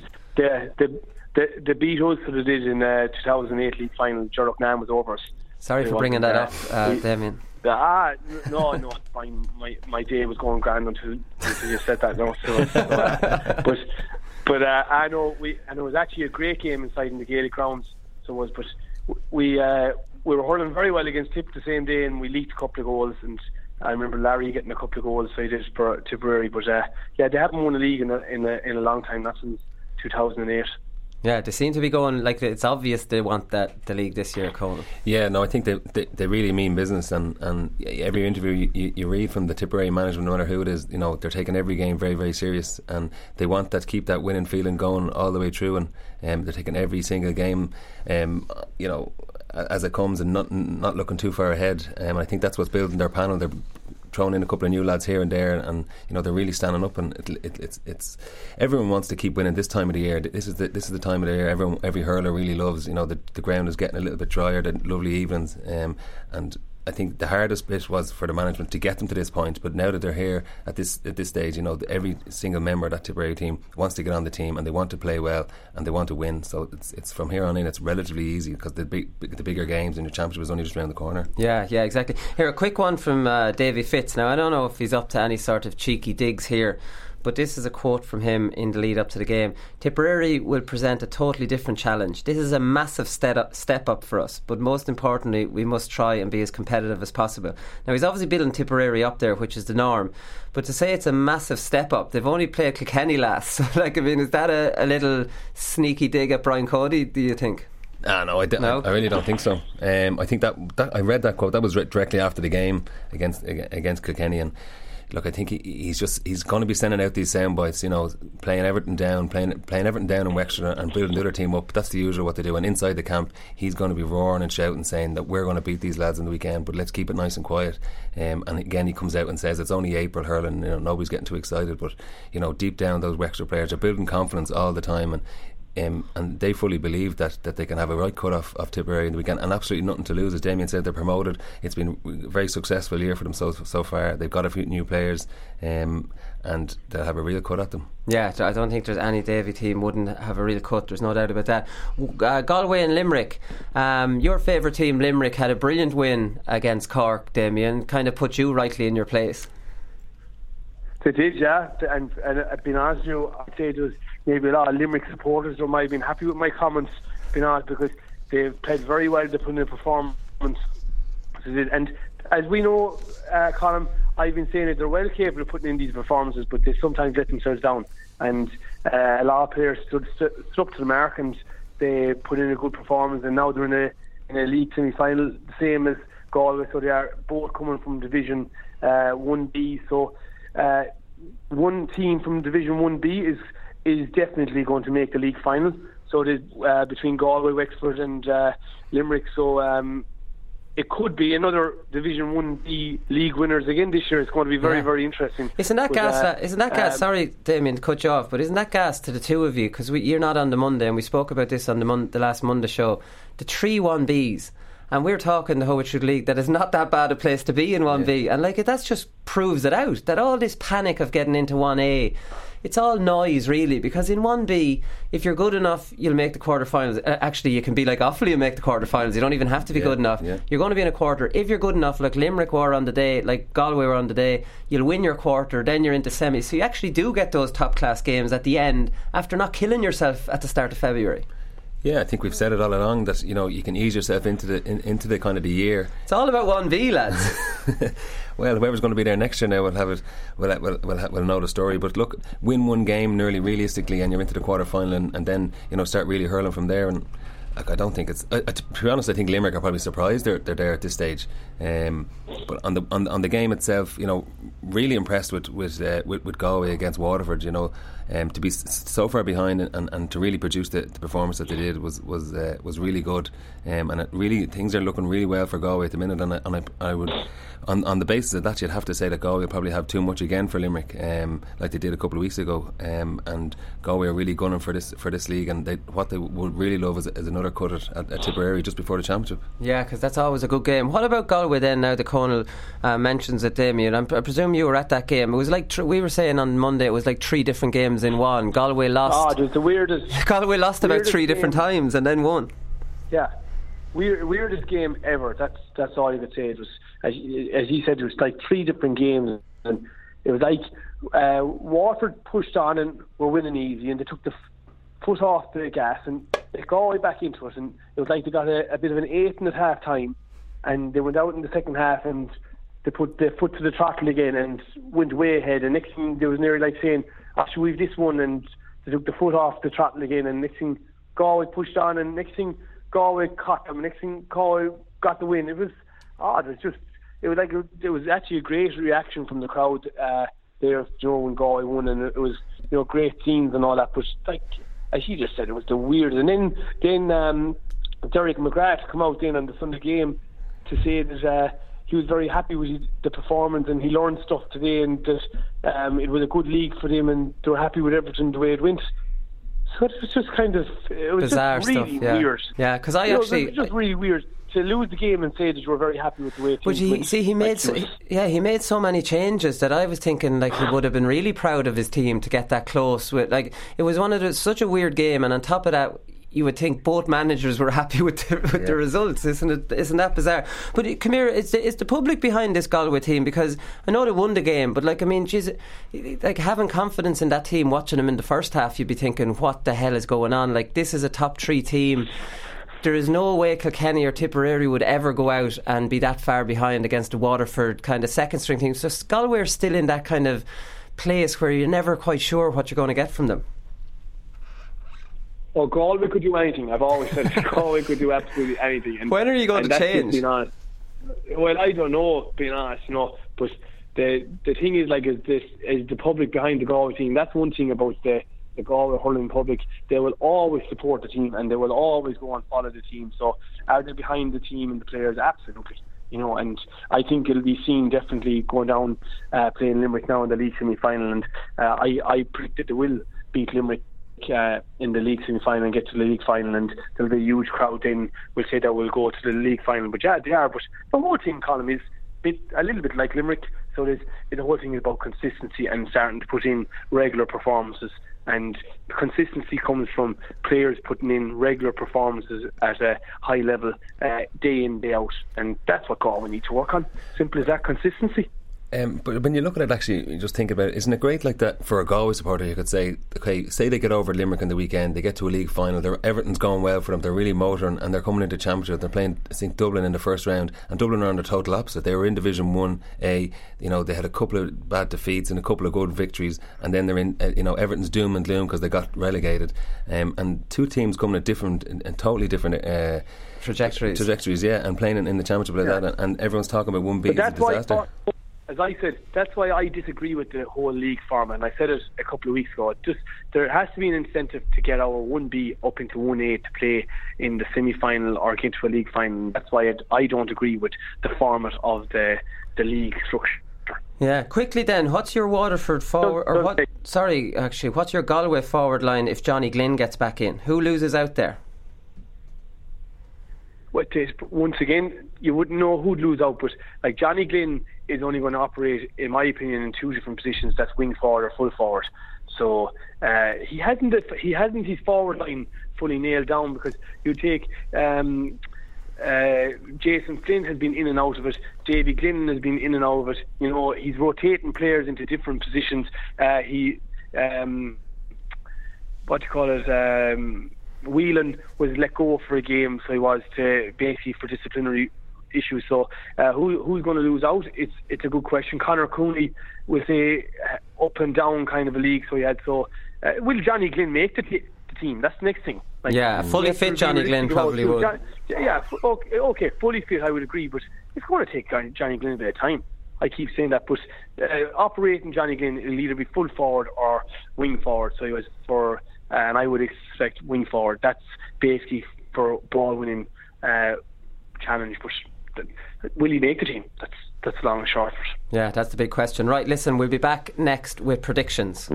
they beat us, so they did in 2008 league final. Gerald Nam was over us. Sorry for bringing that up, Damien. No, it's fine. My day was going grand until you said that. No, but I know it was actually a great game inside in the Gaelic grounds. So it was, but we were hurling very well against Tip the same day, and we leaked a couple of goals. And I remember Larry getting a couple of goals, so he did for Tipperary. But they haven't won a league in a long time. Not since 2008. Yeah, they seem to be going, like, it's obvious they want the league this year, Conan. Yeah, no, I think they really mean business, and every interview you read from the Tipperary management, no matter who it is, they're taking every game very, very serious, and they want that, keep that winning feeling going all the way through, and they're taking every single game as it comes, and not looking too far ahead. I think that's what's building their panel. They're throwing in a couple of new lads here and there, and they're really standing up, and it's everyone wants to keep winning this time of the year. This is the time of the year every hurler really loves. The ground is getting a little bit drier, the lovely evenings, and I think the hardest bit was for the management to get them to this point, but now that they're here at this stage, every single member of that Tipperary team wants to get on the team, and they want to play well, and they want to win. So it's from here on in, it's relatively easy, because the bigger games in the championship is only just around the corner. Yeah, exactly. Here, a quick one from Davy Fitz. Now, I don't know if he's up to any sort of cheeky digs here, but this is a quote from him in the lead up to the game. Tipperary will present a totally different challenge. This is a massive step up for us, but most importantly, we must try and be as competitive as possible. Now, he's obviously building Tipperary up there, which is the norm, but to say it's a massive step up, they've only played Kilkenny last. So, is that a little sneaky dig at Brian Cody, do you think? No, I really don't think so. I think that I read that quote. That was directly after the game against Kilkenny, and look, I think he's going to be sending out these sound bites, playing Everton down in Wexford and building the other team up. That's the usual what they do. And inside the camp, he's going to be roaring and shouting, saying that we're going to beat these lads on the weekend, but let's keep it nice and quiet. And again, he comes out and says it's only April hurling. Nobody's getting too excited, but deep down, those Wexford players are building confidence all the time, and they fully believe that they can have a right cut off of Tipperary in the weekend, and absolutely nothing to lose. As Damien said, they're promoted. It's been a very successful year for them so far. They've got a few new players, and they'll have a real cut at them. Yeah, I don't think there's any Davy team wouldn't have a real cut. There's no doubt about that. Galway and Limerick, your favourite team Limerick had a brilliant win against Cork, Damien. Kind of put you rightly in your place. They did, yeah, and being honest with you, I'd say there was maybe a lot of Limerick supporters who might have been happy with my comments, being honest, because they've played very well. They put in a performance, and as we know, Colin, I've been saying that they're well capable of putting in these performances, but they sometimes let themselves down, and a lot of players stood up to the mark, and they put in a good performance, and now they're in a league semi-final, the same as Galway, so they are both coming from Division 1B, so one team from Division 1B is definitely going to make the league final. So it is between Galway, Wexford and Limerick. So it could be another Division 1B league winners again this year. It's going to be very, very interesting. Isn't that gas? Sorry, Damien, to cut you off, but isn't that gas to the two of you? Because you're not on the Monday, and we spoke about this on the last Monday show. The 3 1Bs. And we're talking the Howard League that is not that bad a place to be in 1B. And that just proves it out, that all this panic of getting into 1A, it's all noise really, because in 1B, if you're good enough, you'll make the quarterfinals. Actually, you can be like Offaly and make the quarterfinals. You don't even have to be good enough. You're going to be in a quarter. If you're good enough, like Limerick were on the day, like Galway were on the day, you'll win your quarter, then you're into semis. So you actually do get those top class games at the end after not killing yourself at the start of February. Yeah, I think we've said it all along that you can ease yourself into the kind of the year. It's all about 1B, lads. Well, whoever's going to be there next year now will have it. We'll know the story. But look, win one game nearly realistically, and you're into the quarter final, and then start really hurling from there. And I don't think it's. To be honest, I think Limerick are probably surprised they're there at this stage. But on the game itself, really impressed with Galway against Waterford. To be so far behind and to really produce the performance that they did was really good. And things are looking really well for Galway at the minute. And I would, on the basis of that, you'd have to say that Galway probably have too much again for Limerick, like they did a couple of weeks ago. And Galway are really gunning for this league, and what they would really love is another cut at Tipperary just before the championship. Yeah, because that's always a good game. What about Galway then? Now the Conal mentions it, Damien. I presume you were at that game. It was like we were saying on Monday. It was like 3 different games in one. Galway lost. Oh, it was the weirdest. Galway lost about 3 different times and then won. Yeah, weirdest game ever. That's all you could say. It was, as he said, it was like 3 different games, and it was like Waterford pushed on and were winning easy, and they took the foot off the gas and they got all the way back into it, and it was like they got a bit of an 8 at half time, and they went out in the second half and they put the foot to the throttle again and went way ahead, and next thing there was nearly like saying, actually we've this one, and they took the foot off the throttle again, and next thing Galway pushed on, and next thing Galway caught them, next thing Galway got the win. It was odd. It was actually a great reaction from the crowd there, when Galway won, and it was great scenes and all that. But like as he just said, it was the weirdest. And then Derek McGrath come out then on the Sunday game to say that he was very happy with the performance, and he learned stuff today, and that it was a good league for them, and they were happy with everything the way it went. So it was just kind of bizarre just really stuff, weird. Yeah, because it was just really weird to lose the game and say that you were very happy with the way it went. But he made so many changes that I was thinking like he would have been really proud of his team to get that close. With like it was such a weird game, and on top of that, you would think both managers were happy with the results. Isn't that bizarre? But come here, is the public behind this Galway team? Because I know they won the game, but like having confidence in that team, watching them in the first half, you'd be thinking, what the hell is going on? Like, this is a top 3 team. There is no way Kilkenny or Tipperary would ever go out and be that far behind against a Waterford kind of second string team. So Galway are still in that kind of place where you're never quite sure what you're going to get from them. Well, Galway could do anything. I've always said Galway could do absolutely anything. And when are you going to change? Well, I don't know, being honest, but the thing is, like, is the public behind the Galway team. That's one thing about the Galway hurling public. They will always support the team, and they will always go and follow the team. So are they behind the team and the players? Absolutely. And I think it'll be seen definitely going down playing Limerick now in the league semi-final, and I predict that they will beat Limerick in the league semi-final and get to the league final, and there'll be a huge crowd then will say that we'll go to the league final. But yeah, they are. But the whole team, Colin, is a little bit like Limerick. So the whole thing is about consistency and starting to put in regular performances, and consistency comes from players putting in regular performances at a high level day in, day out, and that's what Galway need to work on. Simple as that, consistency. But when you look at it, actually, you just think about it, isn't it great like that for a Galway supporter? You could say, okay, say they get over Limerick on the weekend, they get to a league final, everything's going well for them, they're really motoring, and they're coming into Championship. They're playing, I think, Dublin in the first round, and Dublin are on the total opposite. They were in Division 1A, they had a couple of bad defeats and a couple of good victories, and then they're in, Everton's doom and gloom because they got relegated. And two teams coming at different and totally different trajectories, yeah, and playing in the Championship like that, and everyone's talking about one beat as a disaster. As I said, that's why I disagree with the whole league format, and I said it a couple of weeks ago. There has to be an incentive to get our 1B up into 1A to play in the semi-final or get to a league final. That's why I don't agree with the format of the league structure. Yeah, quickly then, what's your Waterford forward, what's your Galway forward line if Johnny Glynn gets back in? Who loses out there? Once again, you wouldn't know who'd lose out, but like Johnny Glynn is only going to operate, in my opinion, in 2 different positions. That's wing forward or full forward. So he hasn't his forward line fully nailed down, because you take Jason Flynn has been in and out of it. Davy Glynn has been in and out of it. He's rotating players into different positions. Whelan was let go for a game, so he was basically for disciplinary issues. So who's going to lose out? It's a good question. Conor Cooney will say up and down kind of a league. So will Johnny Glynn make the team? That's the next thing. Fully fit Johnny Glynn probably would. Okay, fully fit I would agree, but it's going to take Johnny Glynn a bit of time. I keep saying that, but operating Johnny Glynn, it'll either be full forward or wing forward. So he was for. And I would expect wing forward. That's basically for ball winning challenge. But will he make the team? That's long and short. Yeah, that's the big question. Right, listen, we'll be back next with predictions.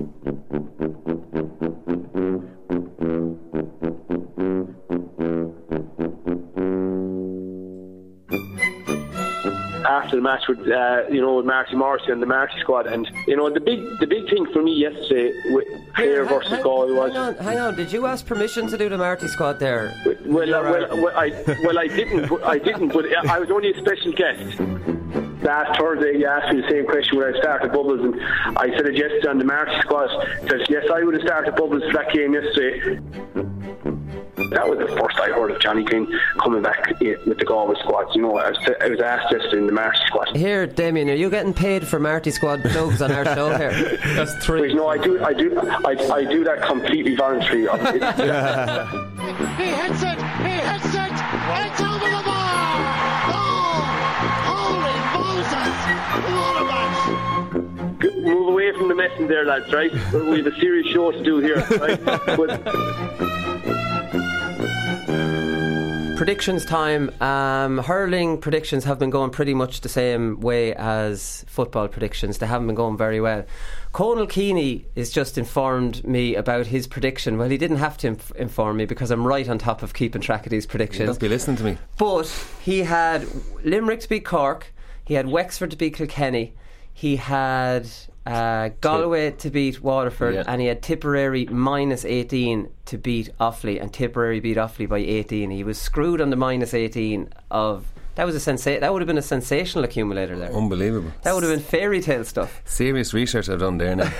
after the match with with Marty Morrissey and the Marty squad, and the big thing for me yesterday with Clare versus Galway was. Hang on. Did you ask permission to do the Marty squad there? I didn't. But I was only a special guest. Last Thursday, you asked me the same question when I started Bubbles, and I said it yesterday on the Marty squad. Said yes, I would have started Bubbles for that game yesterday. That was the first I heard of Johnny Glynn coming back with the Galway squad. I was asked yesterday in the Marty squad. Here, Damien, are you getting paid for Marty squad plugs on our show here? That's 3. Wait, no, I do that completely voluntarily. He hits it. It's over the bar. Oh, holy Moses! What a match! Move away from the messing there, lads. Right, we have a serious show to do here. Right, Predictions time. Hurling predictions have been going pretty much the same way as football predictions. They haven't been going very well. Conal Keeney has just informed me about his prediction. Well, he didn't have to inform me because I'm right on top of keeping track of these predictions. You must be listening to me. But he had Limerick to beat Cork, he had Wexford to beat Kilkenny, he had Galway to beat Waterford, and he had Tipperary minus 18 to beat Offaly, and Tipperary beat Offaly by 18. He was screwed on the minus 18 of... That would have been a sensational accumulator there. Unbelievable. That would have been fairy tale stuff. Serious research I've done there now.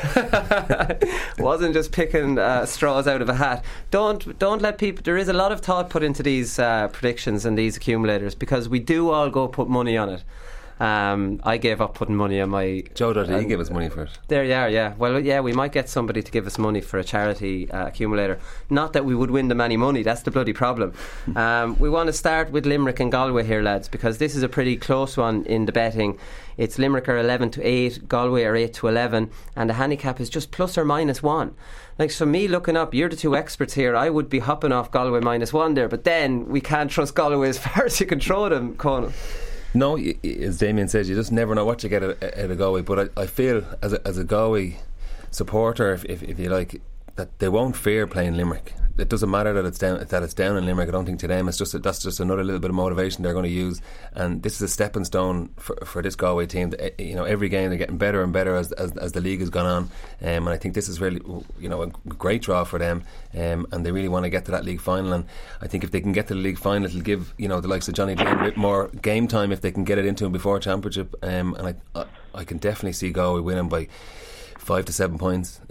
Wasn't just picking straws out of a hat. Don't let people... There is a lot of thought put into these predictions and these accumulators, because we do all go put money on it. I gave up putting money on my... Joe.e gave us money for it. There you are, yeah. Well, yeah, we might get somebody to give us money for a charity accumulator. Not that we would win them any money, that's the bloody problem. We want to start with Limerick and Galway here, lads, because this is a pretty close one in the betting. It's Limerick are 11-8, Galway are 8-11, and the handicap is just plus or minus 1. Like, so me looking up, you're the two experts here, I would be hopping off Galway minus 1 there, but then we can't trust Galway as far as you can throw them, Conal. No, as Damien says, you just never know what you get out of Galway. But I feel as a Galway supporter, if you like, that they won't fear playing Limerick. It doesn't matter that it's down in Limerick. I don't think to them that's just another little bit of motivation they're going to use. And this is a stepping stone for this Galway team. Every game they're getting better and better as the league has gone on. And I think this is really a great draw for them. And they really want to get to that league final. And I think if they can get to the league final, it'll give the likes of Johnny Glynn a bit more game time if they can get it into him before championship. And I can definitely see Galway winning by 5 to 7 points.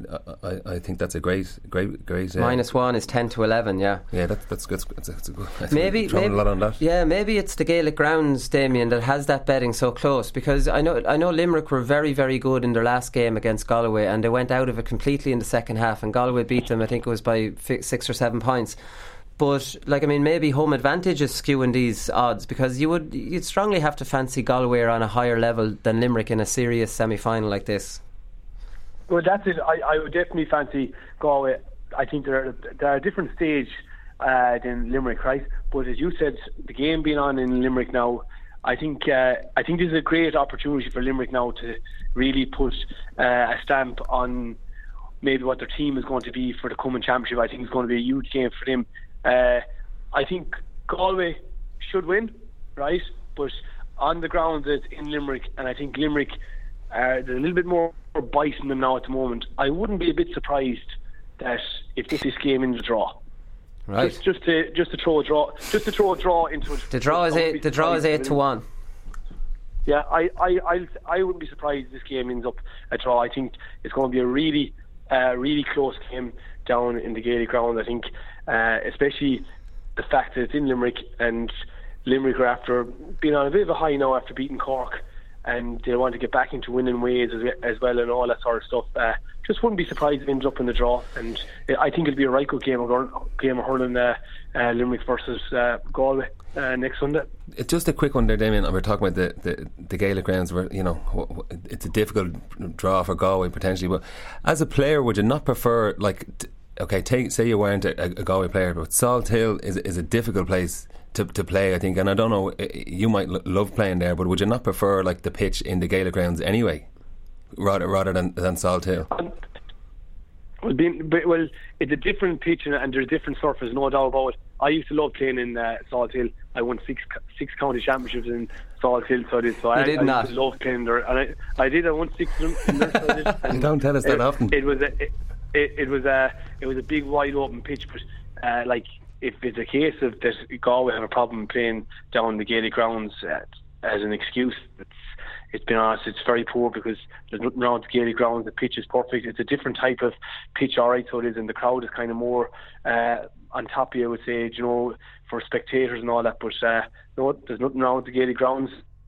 I think that's a great. Minus 1 is 10-11. Yeah. Yeah, that's good. That's a good. Maybe a lot on that. Yeah, maybe it's the Gaelic grounds, Damien, that has that betting so close, because I know Limerick were very, very good in their last game against Galway, and they went out of it completely in the second half, and Galway beat them. I think it was by 6 or 7 points. But maybe home advantage is skewing these odds, because you'd strongly have to fancy Galway on a higher level than Limerick in a serious semi-final like this. Well, that's it. I would definitely fancy Galway. I think they're a different stage than Limerick, right? But as you said, the game being on in Limerick now, I think this is a great opportunity for Limerick now to really put a stamp on maybe what their team is going to be for the coming championship. I think it's going to be a huge game for them. I think Galway should win, right? But on the ground it's in Limerick, and I think Limerick there's a little bit more bite in them now at the moment. I wouldn't be a bit surprised that if this game in the draw, right? Just to throw a draw into it. The draw is 8-1. Yeah, I wouldn't be surprised if this game ends up a draw. I think it's going to be a really close game down in the Gaelic ground. I think especially the fact that it's in Limerick, and Limerick are after being on a bit of a high now after beating Cork, and they want to get back into winning ways as well, and all that sort of stuff. Just wouldn't be surprised if it ends up in the draw, and I think it'll be a right good game of hurling, Limerick versus Galway next Sunday. It's just a quick one there, Damien. We're talking about the Gaelic grounds, where it's a difficult draw for Galway potentially. But as a player, would you not prefer, say you weren't a Galway player, but Salt Hill is a difficult place to play, I think, and I don't know, you might love playing there, but would you not prefer the pitch in the Gaelic grounds anyway, rather than Salt Hill? Well, it's a different pitch and there's different surface, no doubt about it. I used to love playing in Salt Hill. I won six county championships in Salt Hill, so I did. So I used to love playing there, and I did. I won 6 of them in there. So I did. And don't tell us that often. It was a big wide open pitch, but like if it's a case of that Galway have a problem playing down the Gaelic grounds as an excuse, it's been honest, it's very poor because there's nothing wrong with the Gaelic grounds. The pitch is perfect. It's a different type of pitch, alright, so it is, and the crowd is kind of more on top of you, I would say, you know, for spectators and all that. But no, there's nothing wrong with the Gaelic grounds.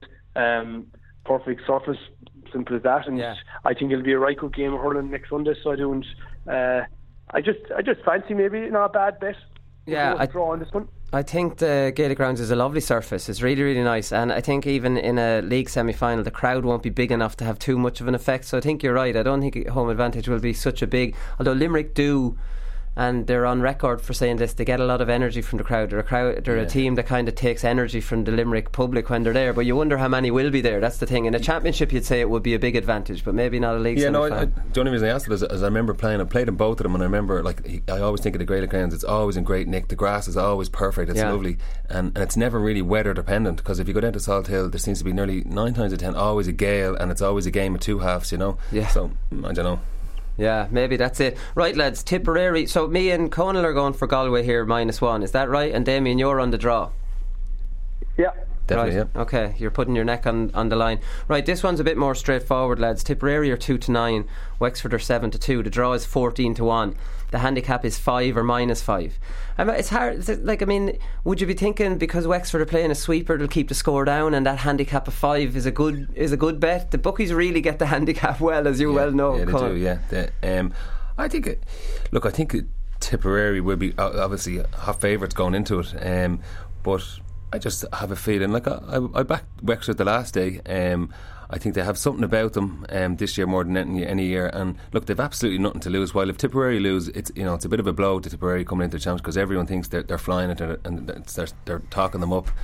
Perfect surface, simple as that. And I think it'll be a right good game of hurling next Sunday. So I do, and I just fancy maybe not a bad bet. I draw on this one. I think the Gaelic grounds is a lovely surface. It's really, really nice, and I think even in a league semi-final the crowd won't be big enough to have too much of an effect. So I think you're right. I don't think home advantage will be such a big, although Limerick do, and they're on record for saying this, they get a lot of energy from the crowd. They're a team that kind of takes energy from the Limerick public when they're there, but you wonder how many will be there. That's the thing. In a championship you'd say it would be a big advantage, but maybe not a league semi-final. The only reason I asked it is I remember I played in both of them, and I remember, like, I always think of the Gaelic grounds, it's always in great nick, the grass is always perfect, it's lovely, and it's never really weather dependent, because if you go down to Salt Hill there seems to be nearly 9 times out of 10 always a gale, and it's always a game of 2 halves, you know. So I don't know. Yeah, maybe that's it. Right, lads, Tipperary. So me and Conal are going for Galway here, -1. Is that right? And Damien, you're on the draw. Yeah. Definitely, right. Okay, you're putting your neck on the line. Right, this one's a bit more straightforward, lads. Tipperary are 2-9, Wexford are 7-2. The draw is 14-1. The handicap is 5 or -5. It's hard. Like, I mean, would you be thinking because Wexford are playing a sweeper, they'll keep the score down, and that handicap of 5 is a good bet? The bookies really get the handicap well, as you well know. Yeah, they do. Yeah, I think. I think Tipperary will be obviously hot favourites going into it, but I just have a feeling, like I backed Wexford the last day. I think they have something about them this year more than any year. And look, they've absolutely nothing to lose. While if Tipperary lose, it's a bit of a blow to Tipperary coming into the champs, because everyone thinks they're flying it and they're talking them up.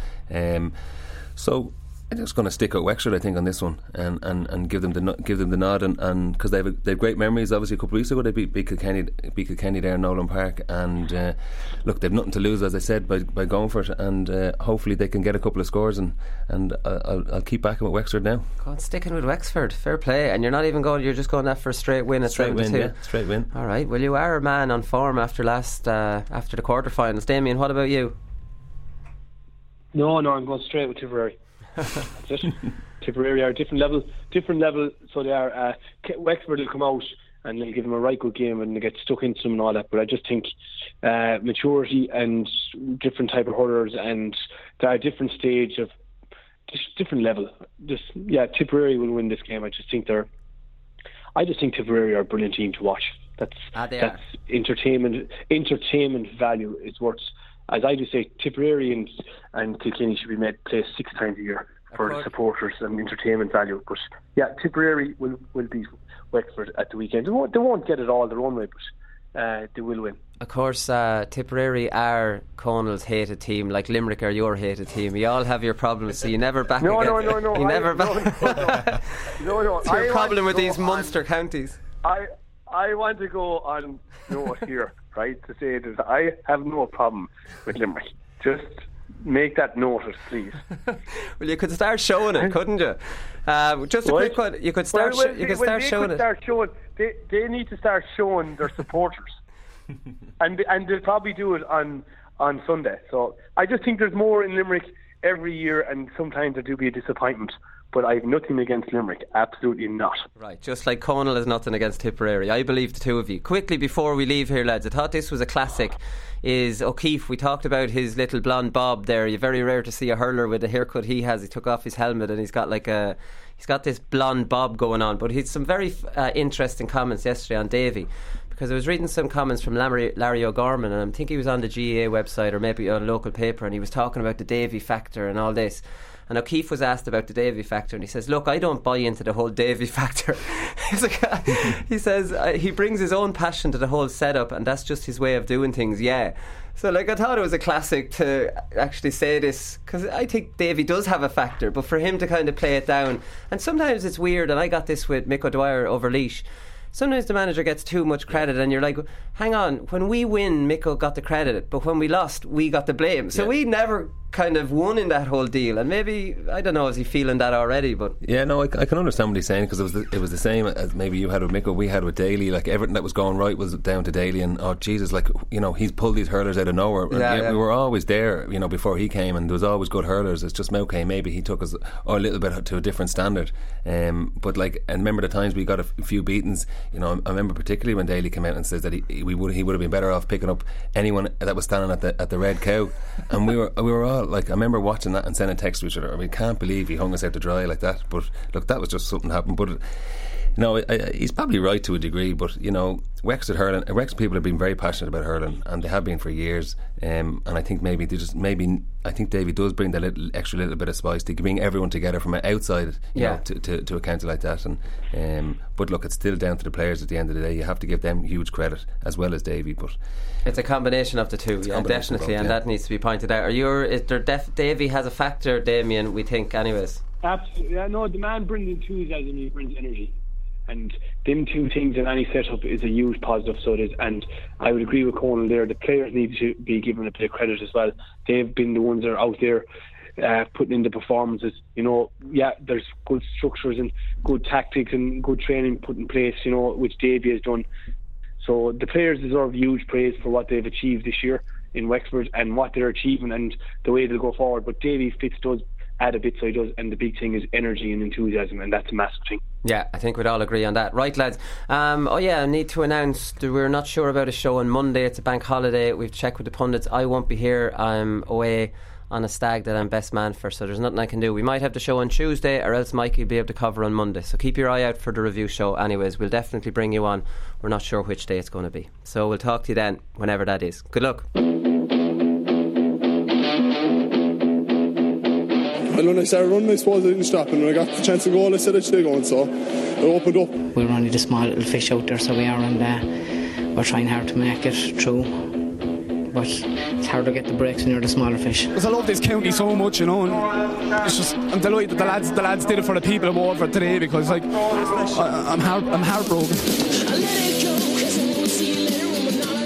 So I'm just going to stick out Wexford, I think, on this one, and give them the nod, and because they've great memories. Obviously, a couple of weeks ago they beat Kilkenny there in Nolan Park, and look, they've nothing to lose, as I said, by going for it, and hopefully they can get a couple of scores, and I'll keep backing with Wexford now. God, sticking with Wexford, fair play. And you're just going that for a straight win. Straight win. All right. Well, you are a man on form after after the quarterfinals. Damien, what about you? No, I'm going straight with Tipperary. That's it. Tipperary are a different level, so they are. Wexford will come out and they'll give them a right good game and they get stuck into them and all that, but I just think maturity and different type of hurlers, and they're a different stage of different level. Tipperary will win this game. I just think Tipperary are a brilliant team to watch. That's entertainment value is worth. As I do say, Tipperary and Kilkenny should be made play 6 times a year for the supporters and entertainment value. But Tipperary will beat Wexford at the weekend. They won't get it all their own way, but they will win. Of course, Tipperary are Conal's hated team, like Limerick are your hated team. You all have your problems, so you never back against. No. You never back. No. It's your problem with these Munster counties. I want to go on note here, right, to say that I have no problem with Limerick. Just make that notice, please. Well, you could start showing it, couldn't you? Just a quick one. You could start showing it. They need to start showing their supporters, and they'll probably do it on Sunday. So I just think there's more in Limerick every year, and sometimes there do be a disappointment. But I have nothing against Limerick, absolutely not. Right, just like Conal has nothing against Tipperary. I believe the two of you. Quickly before we leave here, lads, I thought this was a classic. Is O'Keefe. We talked about his little blonde bob there. You're very rare to see a hurler with the haircut he has. He took off his helmet and he's got this blonde bob going on. But he's some very interesting comments yesterday on Davy, because I was reading some comments from Larry O'Gorman, and I think he was on the GAA website or maybe on a local paper, and he was talking about the Davy factor and all this. And O'Keefe was asked about the Davy factor, and he says, look, I don't buy into the whole Davy factor. He says he brings his own passion to the whole setup, and that's just his way of doing things. So I thought it was a classic to actually say this, because I think Davy does have a factor, but for him to kind of play it down, and sometimes it's weird, and I got this with Mick O'Dwyer over Laois. sometimes the manager gets too much credit, and you're like, hang on, when we win, Micko got the credit, but when we lost, we got the blame. So we never kind of won in that whole deal, and maybe, I don't know, is he feeling that already? But yeah, no, I can understand what he's saying, because it was the same as maybe you had with Micko, we had with Daly. Like, everything that was going right was down to Daly, and oh Jesus, like, you know, he's pulled these hurlers out of nowhere. We were always there, you know, before he came, and there was always good hurlers. It's just Mouke, maybe he took us a little bit to a different standard. But like, and remember the times we got a few beatings. You know, I remember particularly when Daly came out and says that he would have been better off picking up anyone that was standing at the Red Cow, and we were all like, I remember watching that and sending text to each other. I mean, can't believe he hung us out to dry like that. But look, that was just something that happened. But no, he's probably right to a degree. But you know, Wexford hurling, Wexford people have been very passionate about hurling, and they have been for years. And I think maybe I think Davy does bring that little bit of spice to bring everyone together from outside, you know, to a county like that. And but look, it's still down to the players at the end of the day. You have to give them huge credit as well as Davy. But it's a combination of the two, definitely, and that needs to be pointed out. Davy has a factor, Damien, we think, anyways? Absolutely. Yeah, no, the man brings enthusiasm, he brings energy. And them two things in any setup is a huge positive, so it is. And I would agree with Conal there. The players need to be given a bit of credit as well. They've been the ones that are out there putting in the performances. You know, there's good structures and good tactics and good training put in place, you know, which Davy has done. So the players deserve huge praise for what they've achieved this year in Wexford and what they're achieving and the way they'll go forward. But Davy Fitz does add a bit, so he does, and the big thing is energy and enthusiasm, and that's a massive thing. Yeah, I think we'd all agree on that. Right, lads, I need to announce that we're not sure about a show on Monday. It's a bank holiday. We've checked with the pundits. I won't be here. I'm away on a stag that I'm best man for, so there's nothing I can do. We might have the show on Tuesday, or else Mikey will be able to cover on Monday, so keep your eye out for the review show. Anyways, we'll definitely bring you on. We're not sure which day it's going to be, so we'll talk to you then, whenever that is. Good luck. And when I started running, I suppose I didn't stop, and when I got the chance to go, I said I'd stay going, so I opened up. We were only the small little fish out there, so we are, and we're trying hard to make it through, but it's hard to get the breaks when you're the smaller fish. Because I love this county so much, you know, and it's just, I'm delighted the lads did it for the people of Waterford today, because like, I'm heartbroken.